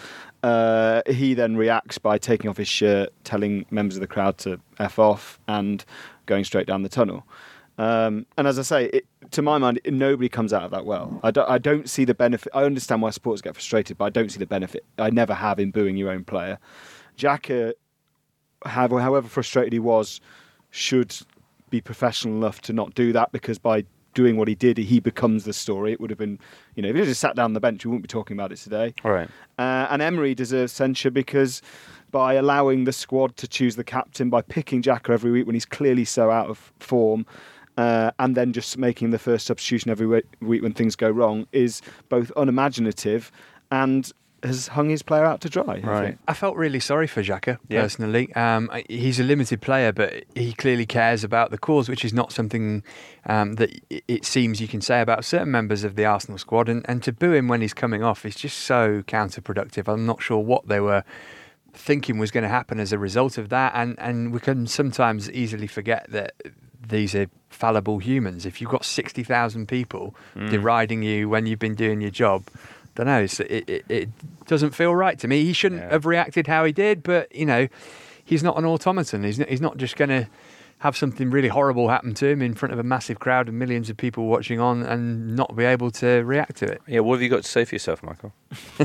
He then reacts by taking off his shirt, telling members of the crowd to F off, and going straight down the tunnel. And as I say, to my mind, nobody comes out of that well. I don't see the benefit. I understand why supporters get frustrated, but I don't see the benefit. I never have in booing your own player. Xhaka, however frustrated he was, should be professional enough to not do that, because by doing what he did, he becomes the story. It would have been, if he just sat down on the bench, we wouldn't be talking about it today. All right. And Emery deserves censure because by allowing the squad to choose the captain, by picking Xhaka every week when he's clearly so out of form, and then just making the first substitution every week when things go wrong, is both unimaginative and has hung his player out to dry. Right. I felt really sorry for Xhaka, personally. He's a limited player, but he clearly cares about the cause, which is not something that it seems you can say about certain members of the Arsenal squad. And to boo him when he's coming off is just so counterproductive. I'm not sure what they were thinking was going to happen as a result of that. And we can sometimes easily forget that these are fallible humans. If you've got 60,000 people deriding you when you've been doing your job, I don't know, it doesn't feel right to me. He shouldn't have reacted how he did, but, he's not an automaton. He's not just going to have something really horrible happen to him in front of a massive crowd and millions of people watching on and not be able to react to it. Yeah, what have you got to say for yourself, Michael?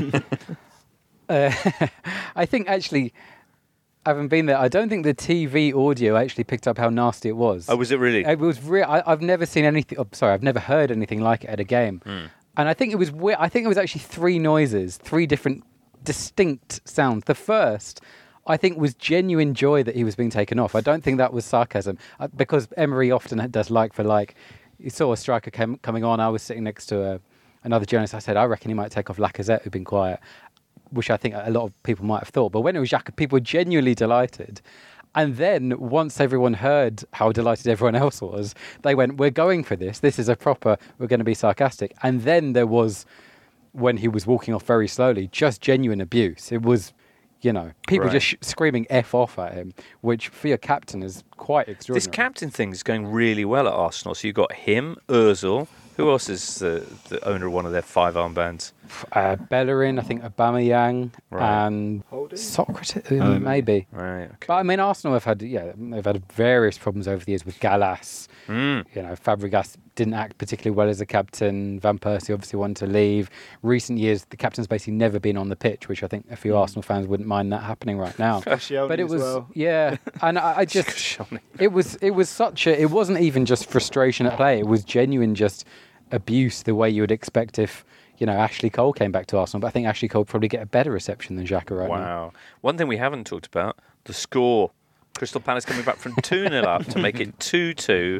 I think, actually, having been there, I don't think the TV audio actually picked up how nasty it was. Oh, was it really? It was I've never seen anything... I've never heard anything like it at a game. And I think it was weird. I think it was actually three noises, three different distinct sounds. The first, I think, was genuine joy that he was being taken off. I don't think that was sarcasm, because Emery often does like for like. You saw a striker coming on. I was sitting next to another journalist. I said, I reckon he might take off Lacazette, who'd been quiet, which I think a lot of people might have thought. But when it was Xhaka, people were genuinely delighted. And then once everyone heard how delighted everyone else was, they went, we're going for this. This is we're going to be sarcastic. And then there was, when he was walking off very slowly, just genuine abuse. It was, people just screaming F off at him, which for your captain is quite extraordinary. This captain thing is going really well at Arsenal. So you've got him, Ozil. Who else is the owner of one of their 5 armbands? Bellerin, I think Aubameyang, and Holding? Socrates, maybe. Right. Okay. But I mean, Arsenal have had they've had various problems over the years with Gallas. Fabregas didn't act particularly well as a captain. Van Persie obviously wanted to leave. Recent years, the captain's basically never been on the pitch, which I think a few Arsenal fans wouldn't mind that happening right now. But it was, well. and I just, it was such a. It wasn't even just frustration at play. It was genuine just abuse, the way you would expect if Ashley Cole came back to Arsenal. But I think Ashley Cole would probably get a better reception than Xhaka right now. Wow. One thing we haven't talked about, the score. Crystal Palace coming back from 2-0 up to make it 2-2.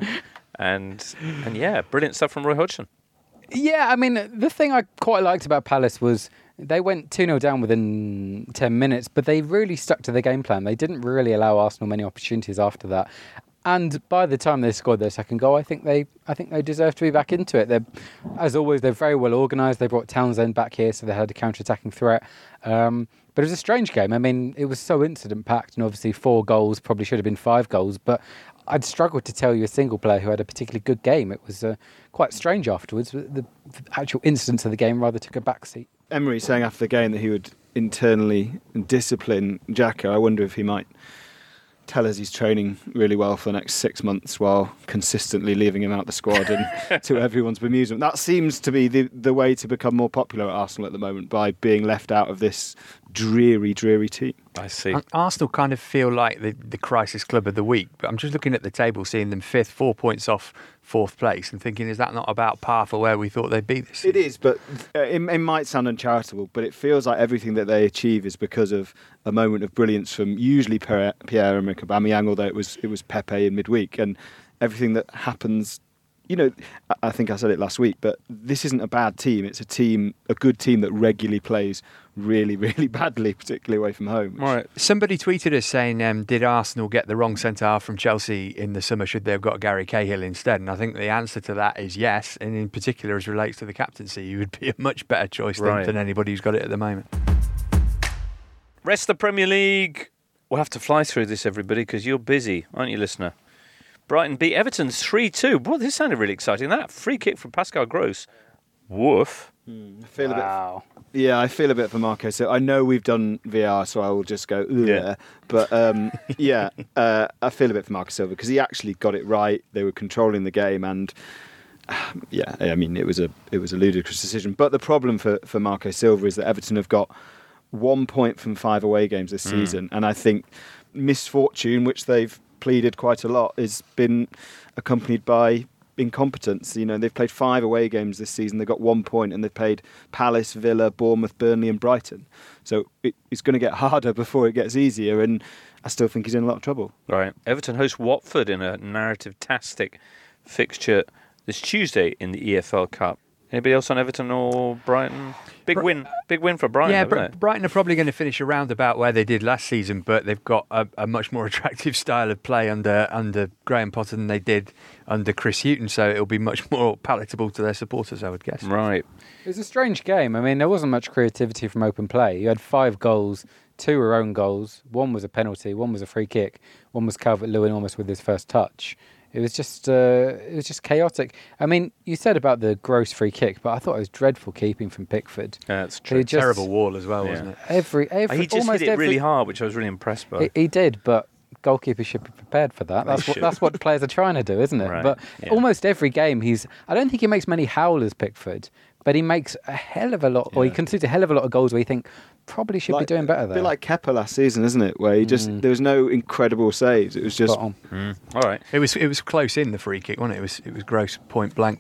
And yeah, brilliant stuff from Roy Hodgson. Yeah, I mean, the thing I quite liked about Palace was they went 2-0 down within 10 minutes, but they really stuck to their game plan. They didn't really allow Arsenal many opportunities after that. And by the time they scored their second goal, I think they deserve to be back into it. As always, they're very well organised. They brought Townsend back here, so they had a counter-attacking threat. But it was a strange game. I mean, it was so incident-packed, and obviously 4 goals probably should have been 5 goals. But I'd struggled to tell you a single player who had a particularly good game. It was quite strange afterwards. The actual incidents of the game rather took a backseat. Emery saying after the game that he would internally discipline Xhaka. I wonder if he might tell us he's training really well for the next 6 months while consistently leaving him out the squad and to everyone's bemusement. That seems to be the way to become more popular at Arsenal at the moment, by being left out of this dreary team. I see. Arsenal kind of feel like the crisis club of the week, but I'm just looking at the table, seeing them 5th, 4 points off 4th place, and thinking, is that not about par for where we thought they'd be this season? It is, but it might sound uncharitable, but it feels like everything that they achieve is because of a moment of brilliance from usually Pierre-Emerick Aubameyang, although it was Pepe in midweek, and everything that happens. I think I said it last week, but this isn't a bad team. It's a good team that regularly plays really, really badly, particularly away from home. Right. Somebody tweeted us saying, did Arsenal get the wrong centre-half from Chelsea in the summer? Should they have got Gary Cahill instead? And I think the answer to that is yes, and in particular as relates to the captaincy, he would be a much better choice than anybody who's got it at the moment. Rest of the Premier League. We'll have to fly through this, everybody, because you're busy, aren't you, listener? Brighton beat Everton 3-2. Boy, this sounded really exciting. That free kick from Pascal Gross. Woof. I feel a bit for Marco. So I know we've done VR, so I will just go, But I feel a bit for Marco Silva because he actually got it right. They were controlling the game, and it was a ludicrous decision. But the problem for Marco Silva is that Everton have got 1 point from 5 away games this season, and I think misfortune, which they've pleaded quite a lot, has been accompanied by incompetence. They've played 5 away games this season. They've got 1 point, and they've played Palace, Villa, Bournemouth, Burnley and Brighton. So it's going to get harder before it gets easier, and I still think he's in a lot of trouble. Right. Everton host Watford in a narrative-tastic fixture this Tuesday in the EFL Cup. Anybody else on Everton or Brighton? Big win for Brighton. Yeah, Brighton are probably going to finish around about where they did last season, but they've got a much more attractive style of play under Graham Potter than they did under Chris Hughton, so it'll be much more palatable to their supporters, I would guess. Right. It was a strange game. I mean, there wasn't much creativity from open play. You had 5 goals, 2 were own goals, 1 was a penalty, 1 was a free kick, 1 was Calvert-Lewin almost with his first touch. It was just chaotic. I mean, you said about the gross free kick, but I thought it was dreadful keeping from Pickford. That's true. Terrible wall as well, wasn't it? He just hit it really hard, which I was really impressed by. He did, but goalkeepers should be prepared for that. That's what players are trying to do, isn't it? Right. But almost every game, I don't think he makes many howlers, Pickford, but he makes a hell of a lot, or he concedes a hell of a lot of goals where you think probably should be doing better there. A bit like Kepa last season, isn't it? Where there was no incredible saves. It was just all right. It was close in the free kick, wasn't it? It was Gross point blank.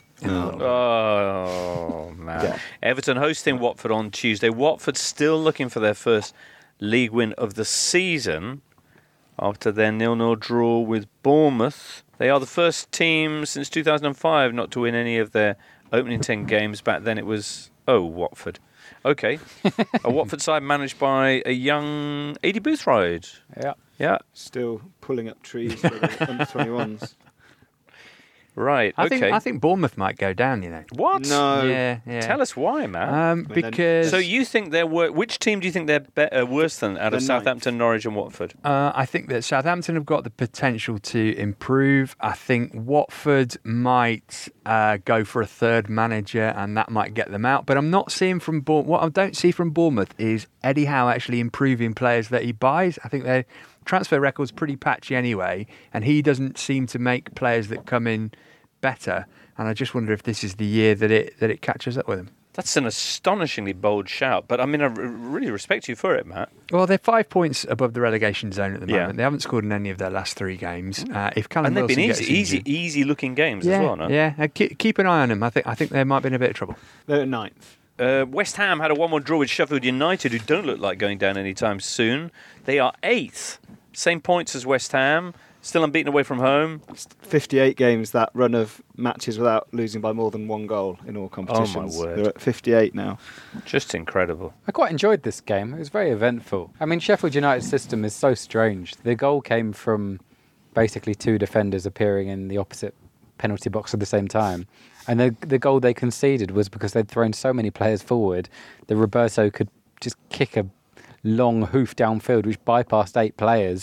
Oh man! Yeah. Everton hosting Watford on Tuesday. Watford still looking for their first league win of the season after their 0-0 draw with Bournemouth. They are the first team since 2005 not to win any of their opening 10 games. Back then it was, Watford. Okay. A Watford side managed by a young Adi Boothroyd. Yeah. Still pulling up trees for the under-21s. Right, I think Bournemouth might go down, What? No. Yeah. Tell us why, Matt. Because... So you think which team do you think they're worse than out of Southampton, Norwich and Watford? I think that Southampton have got the potential to improve. I think Watford might go for a third manager and that might get them out. But I'm not seeing from Bournemouth... What I don't see from Bournemouth is Eddie Howe actually improving players that he buys. I think their transfer record's pretty patchy anyway, and he doesn't seem to make players that come in better, and I just wonder if this is the year that it catches up with him. That's an astonishingly bold shout, but I mean, I really respect you for it, Matt. Well, they're 5 points above the relegation zone at the moment. They haven't scored in any of their last 3 games. If Callum and they've Wilson been easy-looking games as well, no? Yeah, keep an eye on them. I think they might be in a bit of trouble. They're at 9th. West Ham had a 1-1 draw with Sheffield United, who don't look like going down anytime soon. They are 8th, same points as West Ham. Still unbeaten away from home. 58 games, that run of matches without losing by more than 1 goal in all competitions. Oh, my word. They're at 58 now. Just incredible. I quite enjoyed this game. It was very eventful. I mean, Sheffield United's system is so strange. The goal came from basically 2 defenders appearing in the opposite penalty box at the same time. And the goal they conceded was because they'd thrown so many players forward that Roberto could just kick a long hoof downfield, which bypassed 8 players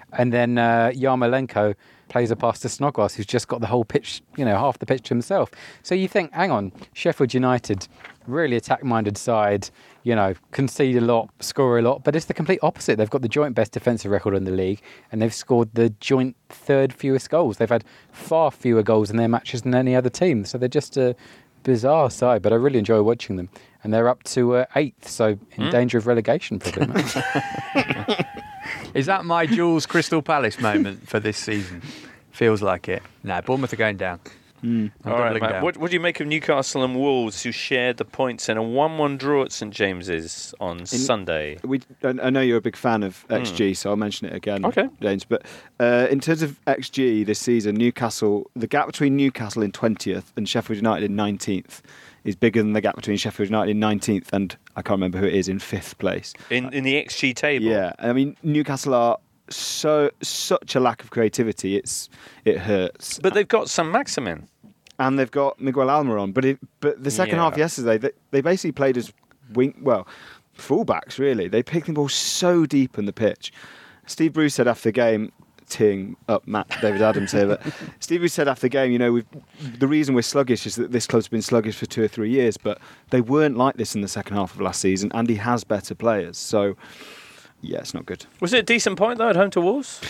And then Yarmolenko plays a pass to Snodgrass, who's just got the whole pitch, half the pitch to himself. So you think, hang on, Sheffield United, really attack-minded side, concede a lot, score a lot, but it's the complete opposite. They've got the joint best defensive record in the league, and they've scored the joint third fewest goals. They've had far fewer goals in their matches than any other team. So they're just a bizarre side, but I really enjoy watching them. And they're up to 8th, so in danger of relegation, probably. Is that my Jules Crystal Palace moment for this season? Feels like it. No, Bournemouth are going down. All right, Matt. What do you make of Newcastle and Wolves, who shared the points in a 1-1 draw at St James's on Sunday? I know you're a big fan of XG, so I'll mention it again, okay, James. But in terms of XG this season, the gap between Newcastle in 20th and Sheffield United in 19th is bigger than the gap between Sheffield United in 19th and I can't remember who it is in 5th place. In the XG table? Yeah. I mean, Newcastle are such a lack of creativity, it hurts. But they've got Sam Maximin. And they've got Miguel Almiron. But the second half yesterday, they basically played as fullbacks, really. They picked the ball so deep in the pitch. Steve Bruce said after the game, teeing up David Adams here, but Steve Bruce said after the game, the reason we're sluggish is that this club's been sluggish for 2 or 3 years, but they weren't like this in the second half of last season, and he has better players. So, yeah, it's not good. Was it a decent point, though, at home to Wolves?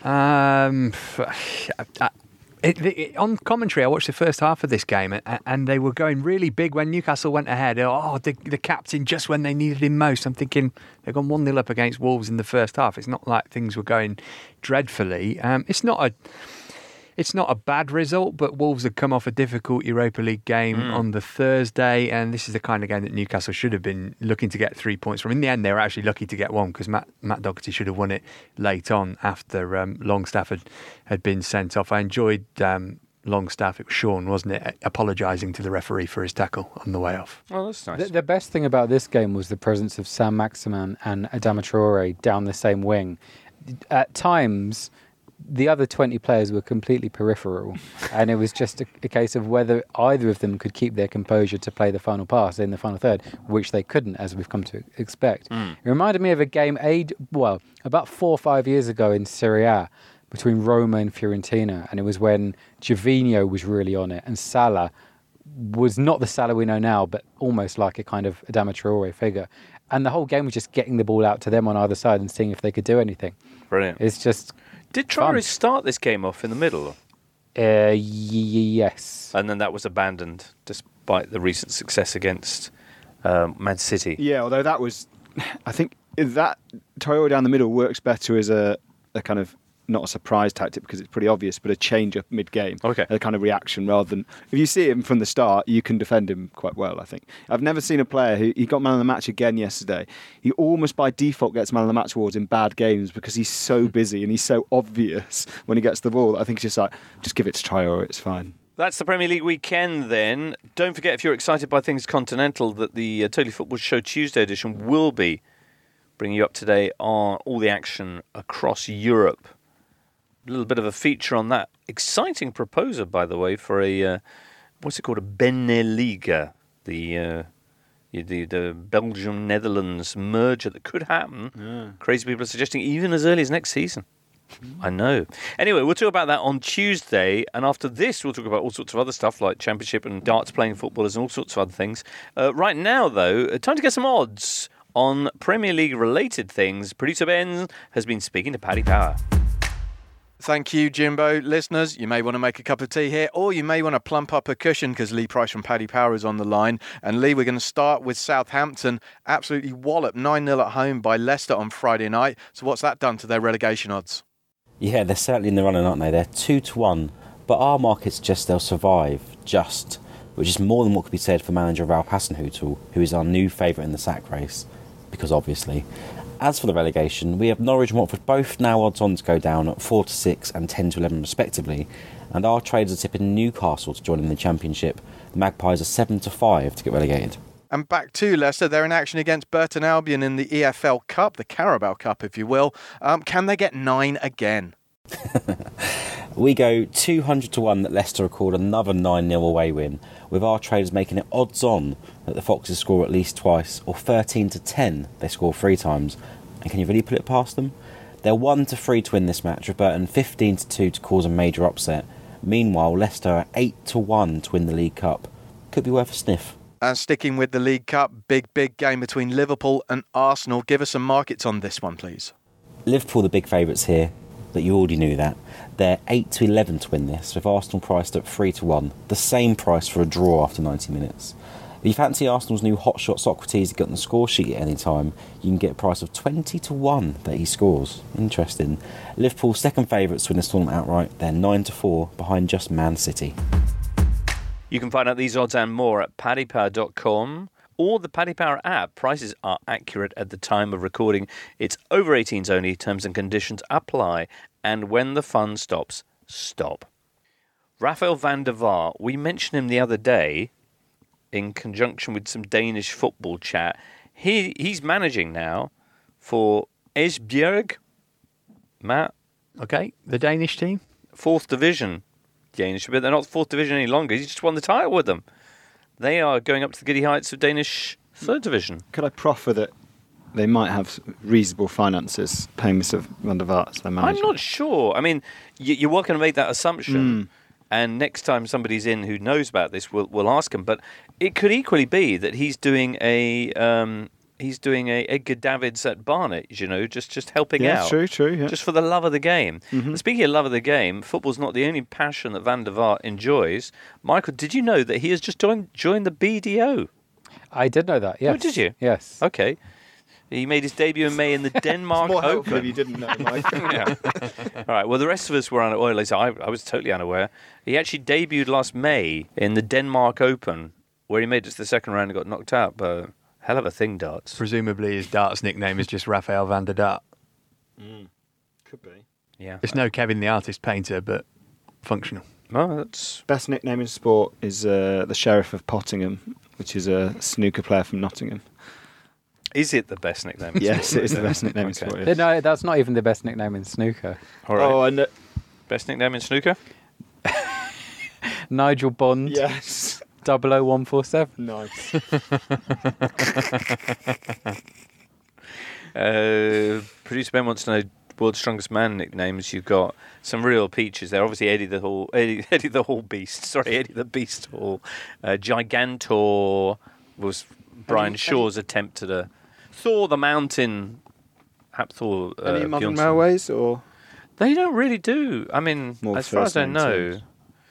On commentary, I watched the first half of this game, and they were going really big when Newcastle went ahead. Oh, the captain just when they needed him most. I'm thinking they've gone 1-0 up against Wolves in the first half. It's not like things were going dreadfully. It's not a bad result, but Wolves had come off a difficult Europa League game on the Thursday, and this is the kind of game that Newcastle should have been looking to get 3 points from. In the end, they were actually lucky to get one because Matt Doherty should have won it late on after Longstaff had been sent off. I enjoyed Longstaff, it was Sean, wasn't it, apologising to the referee for his tackle on the way off. Oh, that's nice. The best thing about this game was the presence of Sam Maximin and Adama Traore down the same wing. At times, the other 20 players were completely peripheral, and it was just a case of whether either of them could keep their composure to play the final pass in the final third, which they couldn't, as we've come to expect. It reminded me of a game about 4 or 5 years ago in Serie A between Roma and Fiorentina, and it was when Gervinho was really on it, and Salah was not the Salah we know now, but almost like a kind of Adama Traore figure. And the whole game was just getting the ball out to them on either side and seeing if they could do anything. Brilliant. It's just... Did Traore start this game off in the middle? Yes. And then that was abandoned despite the recent success against Man City. Yeah, although that was... I think that Traore down the middle works better as a kind of, not a surprise tactic because it's pretty obvious, but a change up mid-game. Okay. A kind of reaction rather than... If you see him from the start, you can defend him quite well, I think. I've never seen a player he got man of the match again yesterday. He almost by default gets man of the match awards in bad games because he's so busy and he's so obvious when he gets the ball. I think it's just give it to Traore, it's fine. That's the Premier League weekend then. Don't forget, if you're excited by things continental, that the Totally Football Show Tuesday edition will be bringing you up to date on all the action across Europe. A little bit of a feature on that. Exciting proposal, by the way, for a what's it called? A Beneliga, the Belgium-Netherlands merger that could happen. Yeah. Crazy people are suggesting even as early as next season. I know. Anyway, we'll talk about that on Tuesday, and after this we'll talk about all sorts of other stuff like Championship and darts playing footballers and all sorts of other things. Right now, though, time to get some odds on Premier League-related things. Producer Ben has been speaking to Paddy Power. Thank you, Jimbo. Listeners, you may want to make a cup of tea here, or you may want to plump up a cushion because Lee Price from Paddy Power is on the line. And Lee, we're going to start with Southampton. Absolutely walloped 9-0 at home by Leicester on Friday night. So what's that done to their relegation odds? Yeah, they're certainly in the running, aren't they? They're 2-1, but our market suggests they'll survive, which is more than what could be said for manager Ralph Hasenhüttl, who is our new favourite in the sack race, because obviously. As for the relegation, we have Norwich and Watford both now odds on to go down at 4-6 and 10-11 respectively, and our traders are tipping Newcastle to join in the Championship. The Magpies are 7-5 to get relegated. And back to Leicester, they're in action against Burton Albion in the EFL Cup, the Carabao Cup if you will. Can they get 9 again? We go 200-1 that Leicester record another 9-0 away win, with our traders making it odds on that the Foxes score at least twice, or 13-10 they score 3 times. And can you really put it past them? They're 1-3 to win this match, with Burton 15-2 to cause a major upset. Meanwhile, Leicester are 8-1 to win the League Cup. Could be worth a sniff. And sticking with the League Cup, big game between Liverpool and Arsenal. Give us some markets on this one, please. Liverpool the big favourites here, but you already knew that. They're 8-11 to win this, with Arsenal priced at 3-1. The same price for a draw after 90 minutes. If you fancy Arsenal's new hotshot Socrates to get on the score sheet at any time, you can get a price of 20-1 that he scores. Interesting. Liverpool's second favourites to win this tournament outright. They're 9-4, behind just Man City. You can find out these odds and more at paddypower.com or the Paddy Power app. Prices are accurate at the time of recording. It's over 18s only. Terms and conditions apply. And when the fun stops, stop. Rafael van der Vaart, we mentioned him the other day in conjunction with some Danish football chat. He's managing now for Esbjerg. Matt? Okay, the Danish team? 4th division Danish, but they're not 4th division any longer. He's just won the title with them. They are going up to the giddy heights of Danish 3rd division. Could I proffer that they might have reasonable finances paying Mr. van der Vaart as their manager? I'm not sure. I mean, you're welcome to make that assumption. And next time somebody's in who knows about this, we'll ask him. But it could equally be that he's doing a Edgar Davids at Barnet, just helping out. Yeah, true, yeah. Just for the love of the game. Mm-hmm. And speaking of love of the game, football's not the only passion that Van der Vaart enjoys. Michael, did you know that he has just joined the BDO? I did know that, yes. Oh, did you? Yes. Okay. He made his debut in May in the Denmark Open. Open. If you didn't know, Mike. Yeah. All right. Well, the rest of us were unaware. At least I was totally unaware. He actually debuted last May in the Denmark Open, where he made it to the second round and got knocked out. But hell of a thing, darts. Presumably his darts nickname is just Rafael van der Dart. Could be. Yeah. It's no Kevin the Artist Painter, but functional. Oh, that's best nickname in sport is the Sheriff of Pottingham, which is a snooker player from Nottingham. Is it the best nickname? Yes, it is the best nickname in sport. Yes. No, that's not even the best nickname in snooker. All right. Oh, and best nickname in snooker? Nigel Bond. Yes. 00147. Nice. Producer Ben wants to know World's Strongest Man nicknames. You've got some real peaches there. Obviously, Eddie the Hall Beast. Sorry, Eddie the Beast Hall. Gigantor was Brian Shaw's attempt at a Thor the Mountain. Thor. Any modern railways or? They don't really do. I mean, More as far as I know.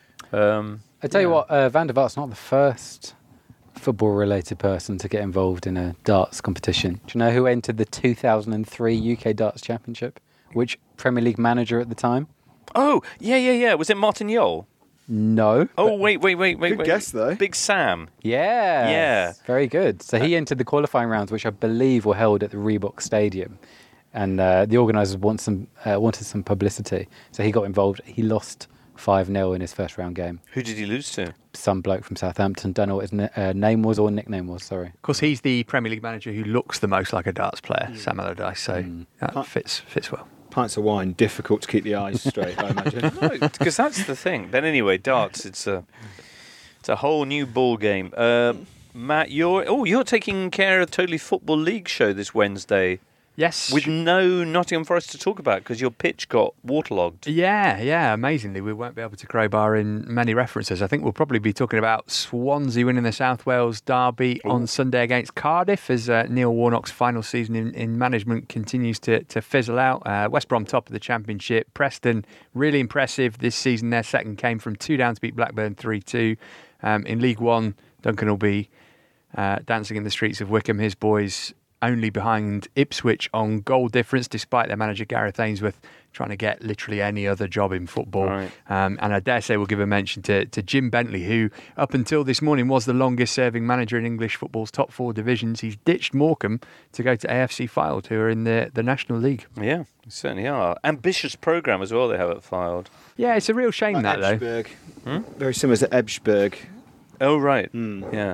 I tell you what, Van der Vaart's not the first football-related person to get involved in a darts competition. Do you know who entered the 2003 UK Darts Championship? Which Premier League manager at the time? Oh, yeah. Was it Martin Yole? No. Oh, wait. Good guess, though. Big Sam. Yeah. Yeah. Very good. So he entered the qualifying rounds, which I believe were held at the Reebok Stadium. And the organisers wanted some publicity. So he got involved. He lost 5-0 in his first round game. Who did he lose to? Some bloke from Southampton. Don't know what his name was or nickname was, sorry. Of course, he's the Premier League manager who looks the most like a darts player, Sam Allardyce, so that fits well. Pints of wine, difficult to keep the eyes straight, I imagine. No, because that's the thing. But anyway, darts, it's a whole new ball game. Matt, you're taking care of the Totally Football League show this Wednesday. Yes. With no Nottingham Forest to talk about because your pitch got waterlogged. Yeah. Amazingly, we won't be able to crowbar in many references. I think we'll probably be talking about Swansea winning the South Wales derby on Sunday against Cardiff as Neil Warnock's final season in management continues to fizzle out. West Brom top of the Championship. Preston, really impressive this season. Their second came from 2 down to beat Blackburn 3-2. In League One, Duncan will be dancing in the streets of Wickham. His boys only behind Ipswich on goal difference, despite their manager Gareth Ainsworth trying to get literally any other job in football. Right. And I dare say we'll give a mention to Jim Bentley, who up until this morning was the longest serving manager in English football's top 4 divisions. He's ditched Morecambe to go to AFC Fylde, who are in the National League. Yeah, they certainly are. Ambitious programme as well they have at Fylde. Yeah, it's a real shame that though. Very similar to Ebsberg. Oh, right. Yeah.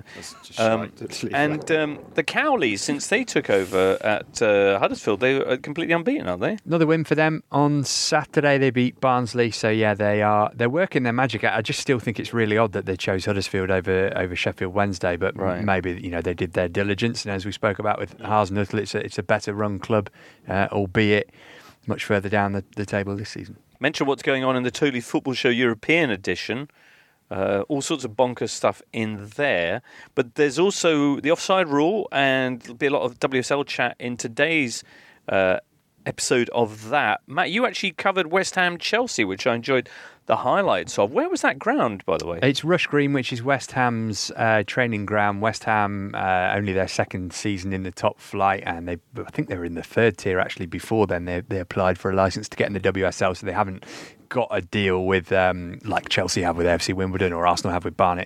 And the Cowleys, since they took over at Huddersfield, they are completely unbeaten, aren't they? Another win for them on Saturday. They beat Barnsley. So, yeah, they're working their magic out. I just still think it's really odd that they chose Huddersfield over Sheffield Wednesday. But maybe, they did their diligence. And as we spoke about with Hasenhüttl, it's a better run club, albeit much further down the table this season. Mention what's going on in the Totally Football Show European edition. All sorts of bonkers stuff in there. But there's also the offside rule, and there'll be a lot of WSL chat in today's episode of that. Matt, you actually covered West Ham Chelsea, which I enjoyed the highlights of. Where was that ground, by the way? It's Rush Green, which is West Ham's training ground. West Ham, only their second season in the top flight, and I think they were in the third tier actually before then. They applied for a licence to get in the WSL, so they haven't got a deal with like Chelsea have with AFC Wimbledon or Arsenal have with Barnet,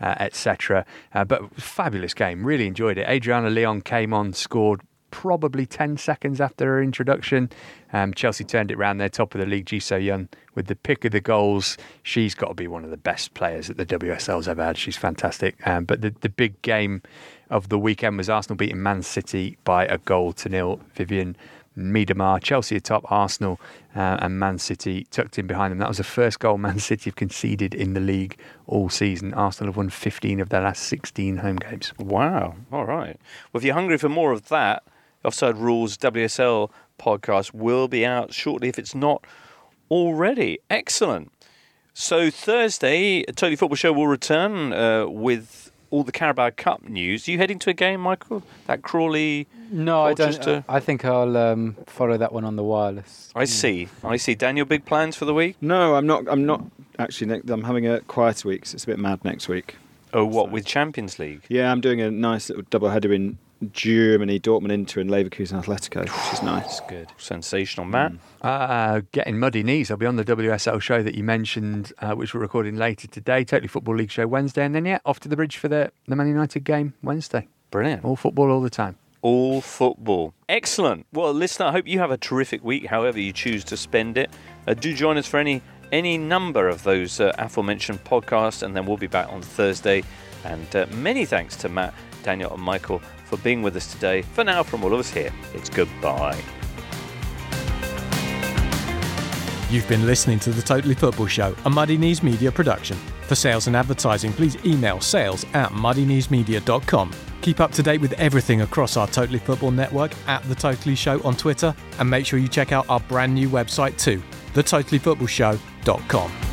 etc. But fabulous game, really enjoyed it. Adriana Leon came on, scored probably 10 seconds after her introduction. Chelsea turned it round. They're top of the league. Ji So-young with the pick of the goals. She's got to be one of the best players that the WSL's ever had. She's fantastic. But the big game of the weekend was Arsenal beating Man City by 1-0. Vivian Miedema. Chelsea atop, Arsenal and Man City tucked in behind them. That was the first goal Man City have conceded in the league all season. Arsenal have won 15 of their last 16 home games. Wow. All right. Well, if you're hungry for more of that, Offside Rules WSL podcast will be out shortly if it's not already. Excellent. So Thursday, Totally Football Show will return with all the Carabao Cup news. Are you heading to a game, Michael? That Crawley? No, I don't. I think I'll follow that one on the wireless. I see. Daniel, big plans for the week? No, I'm not actually. I'm having a quieter week, so it's a bit mad next week. Oh, what, with Champions League? Yeah, I'm doing a nice little double header in Germany, Dortment, Inter, and Leverkusen, Atletico, which is nice. Good. Sensational, Matt. Getting muddy knees. I'll be on the WSL show that you mentioned, which we're recording later today. Totally Football League show Wednesday, and then off to the bridge for the Man United game Wednesday. Brilliant. All football all the time. All football. Excellent. Well, listener, I hope you have a terrific week, however you choose to spend it. Do join us for any number of those aforementioned podcasts, and then we'll be back on Thursday. And many thanks to Matt, Daniel, and Michael for being with us today. For now, from all of us here, it's goodbye. You've been listening to The Totally Football Show, a Muddy Knees Media production. For sales and advertising, please email sales@muddykneesmedia.com. Keep up to date with everything across our Totally Football network at The Totally Show on Twitter, and make sure you check out our brand new website too, thetotallyfootballshow.com.